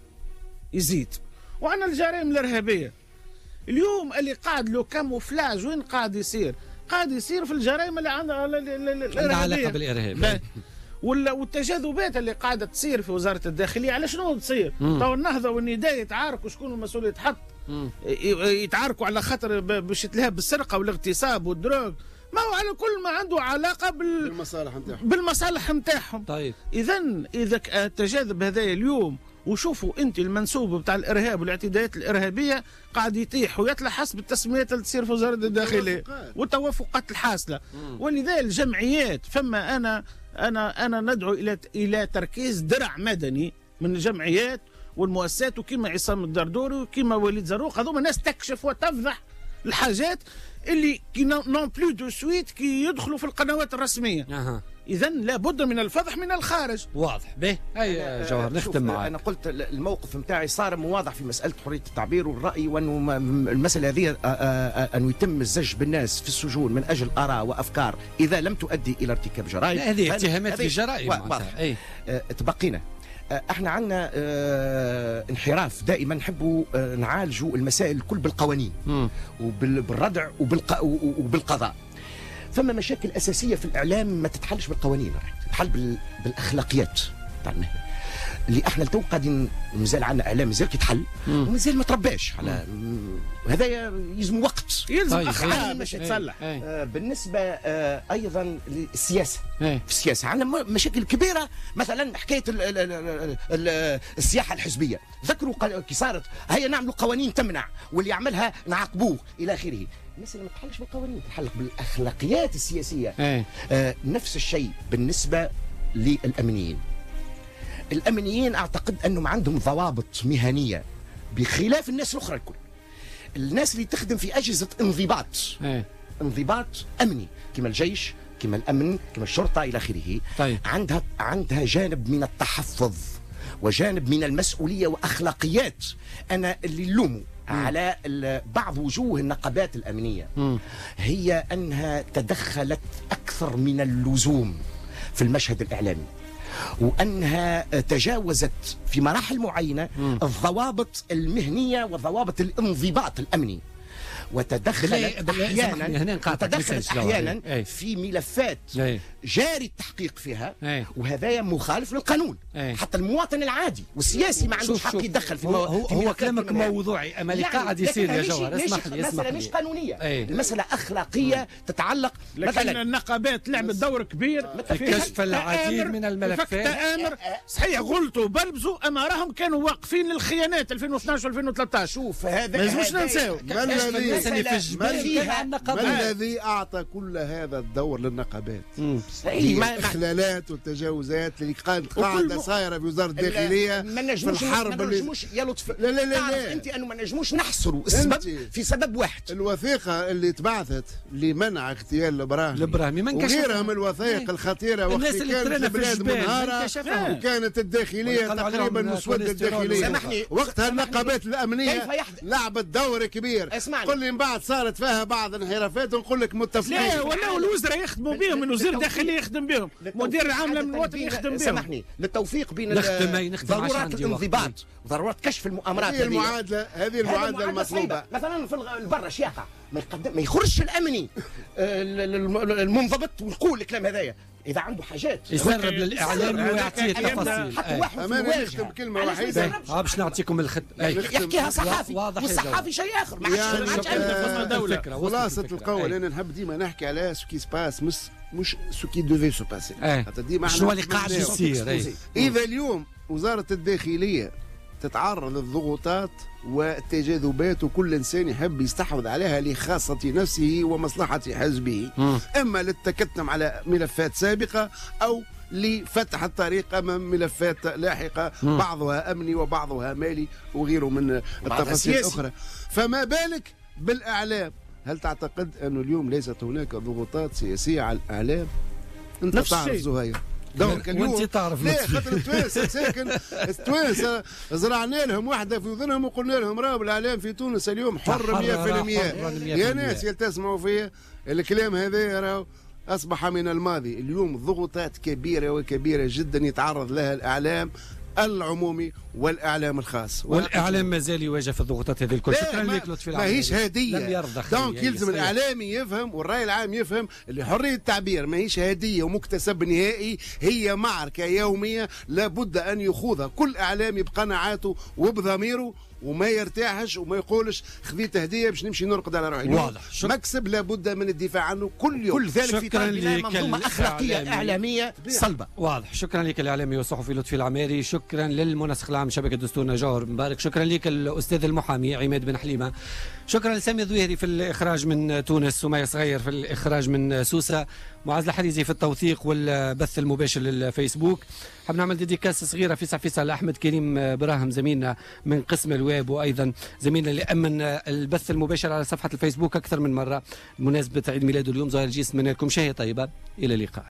يزيد. وعندنا الجرائم الإرهابية. اليوم اللي قاعد له كاموفلاج وين قاعد يصير؟ قاعد يصير في الجرائم اللي عندها الإرهابية. عندها علاقة بالإرهاب. والتجاذبات اللي قاعدة تصير في وزارة الداخلية على شنو تصير؟ تو النهضة والنداء يتعاركوا شكون المسؤول يتحط. مم. يتعاركوا على خاطر باش يتلهب بالسرقة والاغتصاب والدروغ. ما هو على كل ما عنده علاقه بال... بالمصالح نتاعهم بالمصالح نتاعهم. طيب اذا اذا التجاذب هذايا اليوم وشوفوا انت المنسوب بتاع الارهاب والاعتداءات الارهابيه قاعد يطيح ويطلع حسب التسميات اللي تصير في وزاره الداخليه والتوافقات الحاصله. ولذا الجمعيات فما انا انا انا ندعو الى الى تركيز درع مدني من الجمعيات والمؤسسات، وكما عصام الدردوري وكما وليد زروق هذوما ناس تكشف وتفضح الحاجات اللي كي نون بلو دو سويت كي يدخلوا في القنوات الرسميه. أه. اذا لابد من الفضح من الخارج. واضح به. اي جوهر نختم معك. انا قلت الموقف نتاعي صارم وواضح في مساله حريه التعبير والراي، وانه المساله هذه انه يتم الزج بالناس في السجون من اجل اراء وافكار اذا لم تؤدي الى ارتكاب جرائم. هذه اتهامات في جرائم. اي تبقينا احنا عندنا اه انحراف دائما نحبوا اه نعالجوا المسائل الكل بالقوانين وبالردع وبالق... وبالقضاء. فما مشاكل اساسيه في الاعلام ما تتحلش بالقوانين، تتحل بال... بالاخلاقيات تاع المهنه اللي احنا تو قاعدين مازال عندنا اعلام مازال كيتحل ومازال ما ترباش على هذايا يلزم وقت يلزم طيب. اخلاق باش يتصلح. آه بالنسبه آه ايضا للسياسه في السياسه عندنا مشاكل كبيره، مثلا حكايه ال ال ال ال السياحه الحزبيه، ذكروا كي صارت هيا نعملوا قوانين تمنع واللي يعملها نعاقبوه الى اخره. المسألة ما تحلش بالقوانين، تتحل بالاخلاقيات السياسيه. آه نفس الشيء بالنسبه للامنيين. الامنيين اعتقد انهم عندهم ضوابط مهنيه بخلاف الناس الاخرى الكل. الناس اللي تخدم في اجهزه انضباط ايه. انضباط امني كما الجيش كما الامن كما الشرطه الى اخره. طيب. عندها عندها جانب من التحفظ وجانب من المسؤوليه واخلاقيات. انا اللي نلومه على بعض وجوه النقابات الامنيه م. هي انها تدخلت اكثر من اللزوم في المشهد الاعلامي، وأنها تجاوزت في مراحل معينة م. الضوابط المهنية وضوابط الانضباط الأمني، وتدخلت أحيانا تدخلت أحيانا في ملفات جاري التحقيق فيها، وهذا مخالف للقانون. حتى المواطن العادي والسياسي ما عندوش حق يتدخل في هو, هو, هو كلامك موضوعي أمالي يعني قاعد يصير يا جوهر. اسمح لي المسألة مش قانونية، المسألة أخلاقية تتعلق لكن النقابات لعبت دور كبير في كشف العديد من الملفات. تآمر صحيح غلطوا وبلبزوا، أما راهم كانوا واقفين للخيانات ألفين واثناش وألفين وثلاثة عشر. شوف هذا ما لازمش ننساو ما الذي اعطى كل هذا الدور للنقابات؟ الاخلالات والتجاوزات اللي كانت قاعده صايره في وزاره الداخليه في الحرب اللي ما نجموش يا لطف. لا لا لا انت انه ما نجموش نحصروا السبب في سبب واحد. الوثيقه اللي تبعثت لمنع اغتيال الابراهيمي الابراهيمي وغيرها من الوثائق الخطيره وقت كانت البلاد منهاره وكانت الداخليه تقريبا مسوده الداخليه. وقتها النقابات الامنيه لعبت دور كبير. قل لي من بعد صارت فيها بعض الانحرافات ونقول لك متفقين. لا ولا الوزراء يخدموا بهم، من وزير الداخليه يخدم بهم، مدير العام من الوطن يخدم بهم. سامحني للتوفيق بين ضرورات الانضباط وضرورات كشف المؤامرات. هذه المعادله هذه المعادله المطلوبه. مثلا في البر اش يقع ما يقدم ما يخرجش الامني المنضبط ويقول الكلام هذايا اذا عنده حاجات يسرب للاعلام ويعطيه تفاصيل. حتى واحد امانه يختم كلمه وحيده باش نعطيكم الخط يحكيها صحافي والصحافي شيء اخر. ما عادش عنده دوله. خلاصه القول انا نحب ديما نحكي على سو كي سباس مش مش سو كي دوفي سو باسي. شنو اللي قاعد يصير. اذا اليوم وزاره الداخليه تتعرض للضغوطات والتجاذبات وكل انسان يحب يستحوذ عليها لخاصه نفسه ومصلحه حزبه، م. اما للتكتم على ملفات سابقه او لفتح الطريق امام ملفات لاحقه م. بعضها امني وبعضها مالي وغيره من التفاصيل الاخرى. فما بالك بالاعلام؟ هل تعتقد انه اليوم ليست هناك ضغوطات سياسيه على الاعلام؟ انت تعرف زهير دونك اليوم وانت تعرف ليه خاطر التوانسه ساكن التوانسه زرعنا لهم واحده في اذنهم وقلنا لهم راهو الاعلام في تونس اليوم حر مية بالمية. يا ناس يلتزموا فيا الكلام هذا راهو اصبح من الماضي. اليوم ضغوطات كبيره وكبيره جدا يتعرض لها الاعلام العمومي والاعلام الخاص، والاعلام مازال يواجه في الضغوطات هذه الكل. شكرا لك لطفي العمري. ماهيش هديه. دونك يلزم الاعلامي يفهم والراي العام يفهم اللي حريه التعبير ماهيش هديه ومكتسب نهائي، هي معركه يوميه لابد ان يخوضها كل اعلامي بقناعاته وبضميره وما يرتاحش وما يقولش خذيت هديه باش نمشي نرقد على روحي. واضح. مكسب لابد من الدفاع عنه كل يوم. كل ذلك في طريق منظومه اخلاقيه اعلاميه صلبه. واضح. شكرا لك الاعلامي والصحفي لطفي العماري، شكرا للمنسق العام شبكه دستورنا جوهر مبارك، شكرا لك الاستاذ المحامي عماد بن حليمه، شكرا لسامي الظويهري في الاخراج من تونس، سمية صغير في الاخراج من سوسه، معز الحريزي في التوثيق والبث المباشر للفيسبوك. حاب نعمل ديديكاس صغيره في فيصل احمد كريم براهم زميلنا من قسم الويب، وايضا زميلنا اللي امن البث المباشر على صفحه الفيسبوك اكثر من مره بمناسبه عيد ميلاده اليوم. ظاهر الجيس، نتمنى لكم شهيه طيبه، الى اللقاء.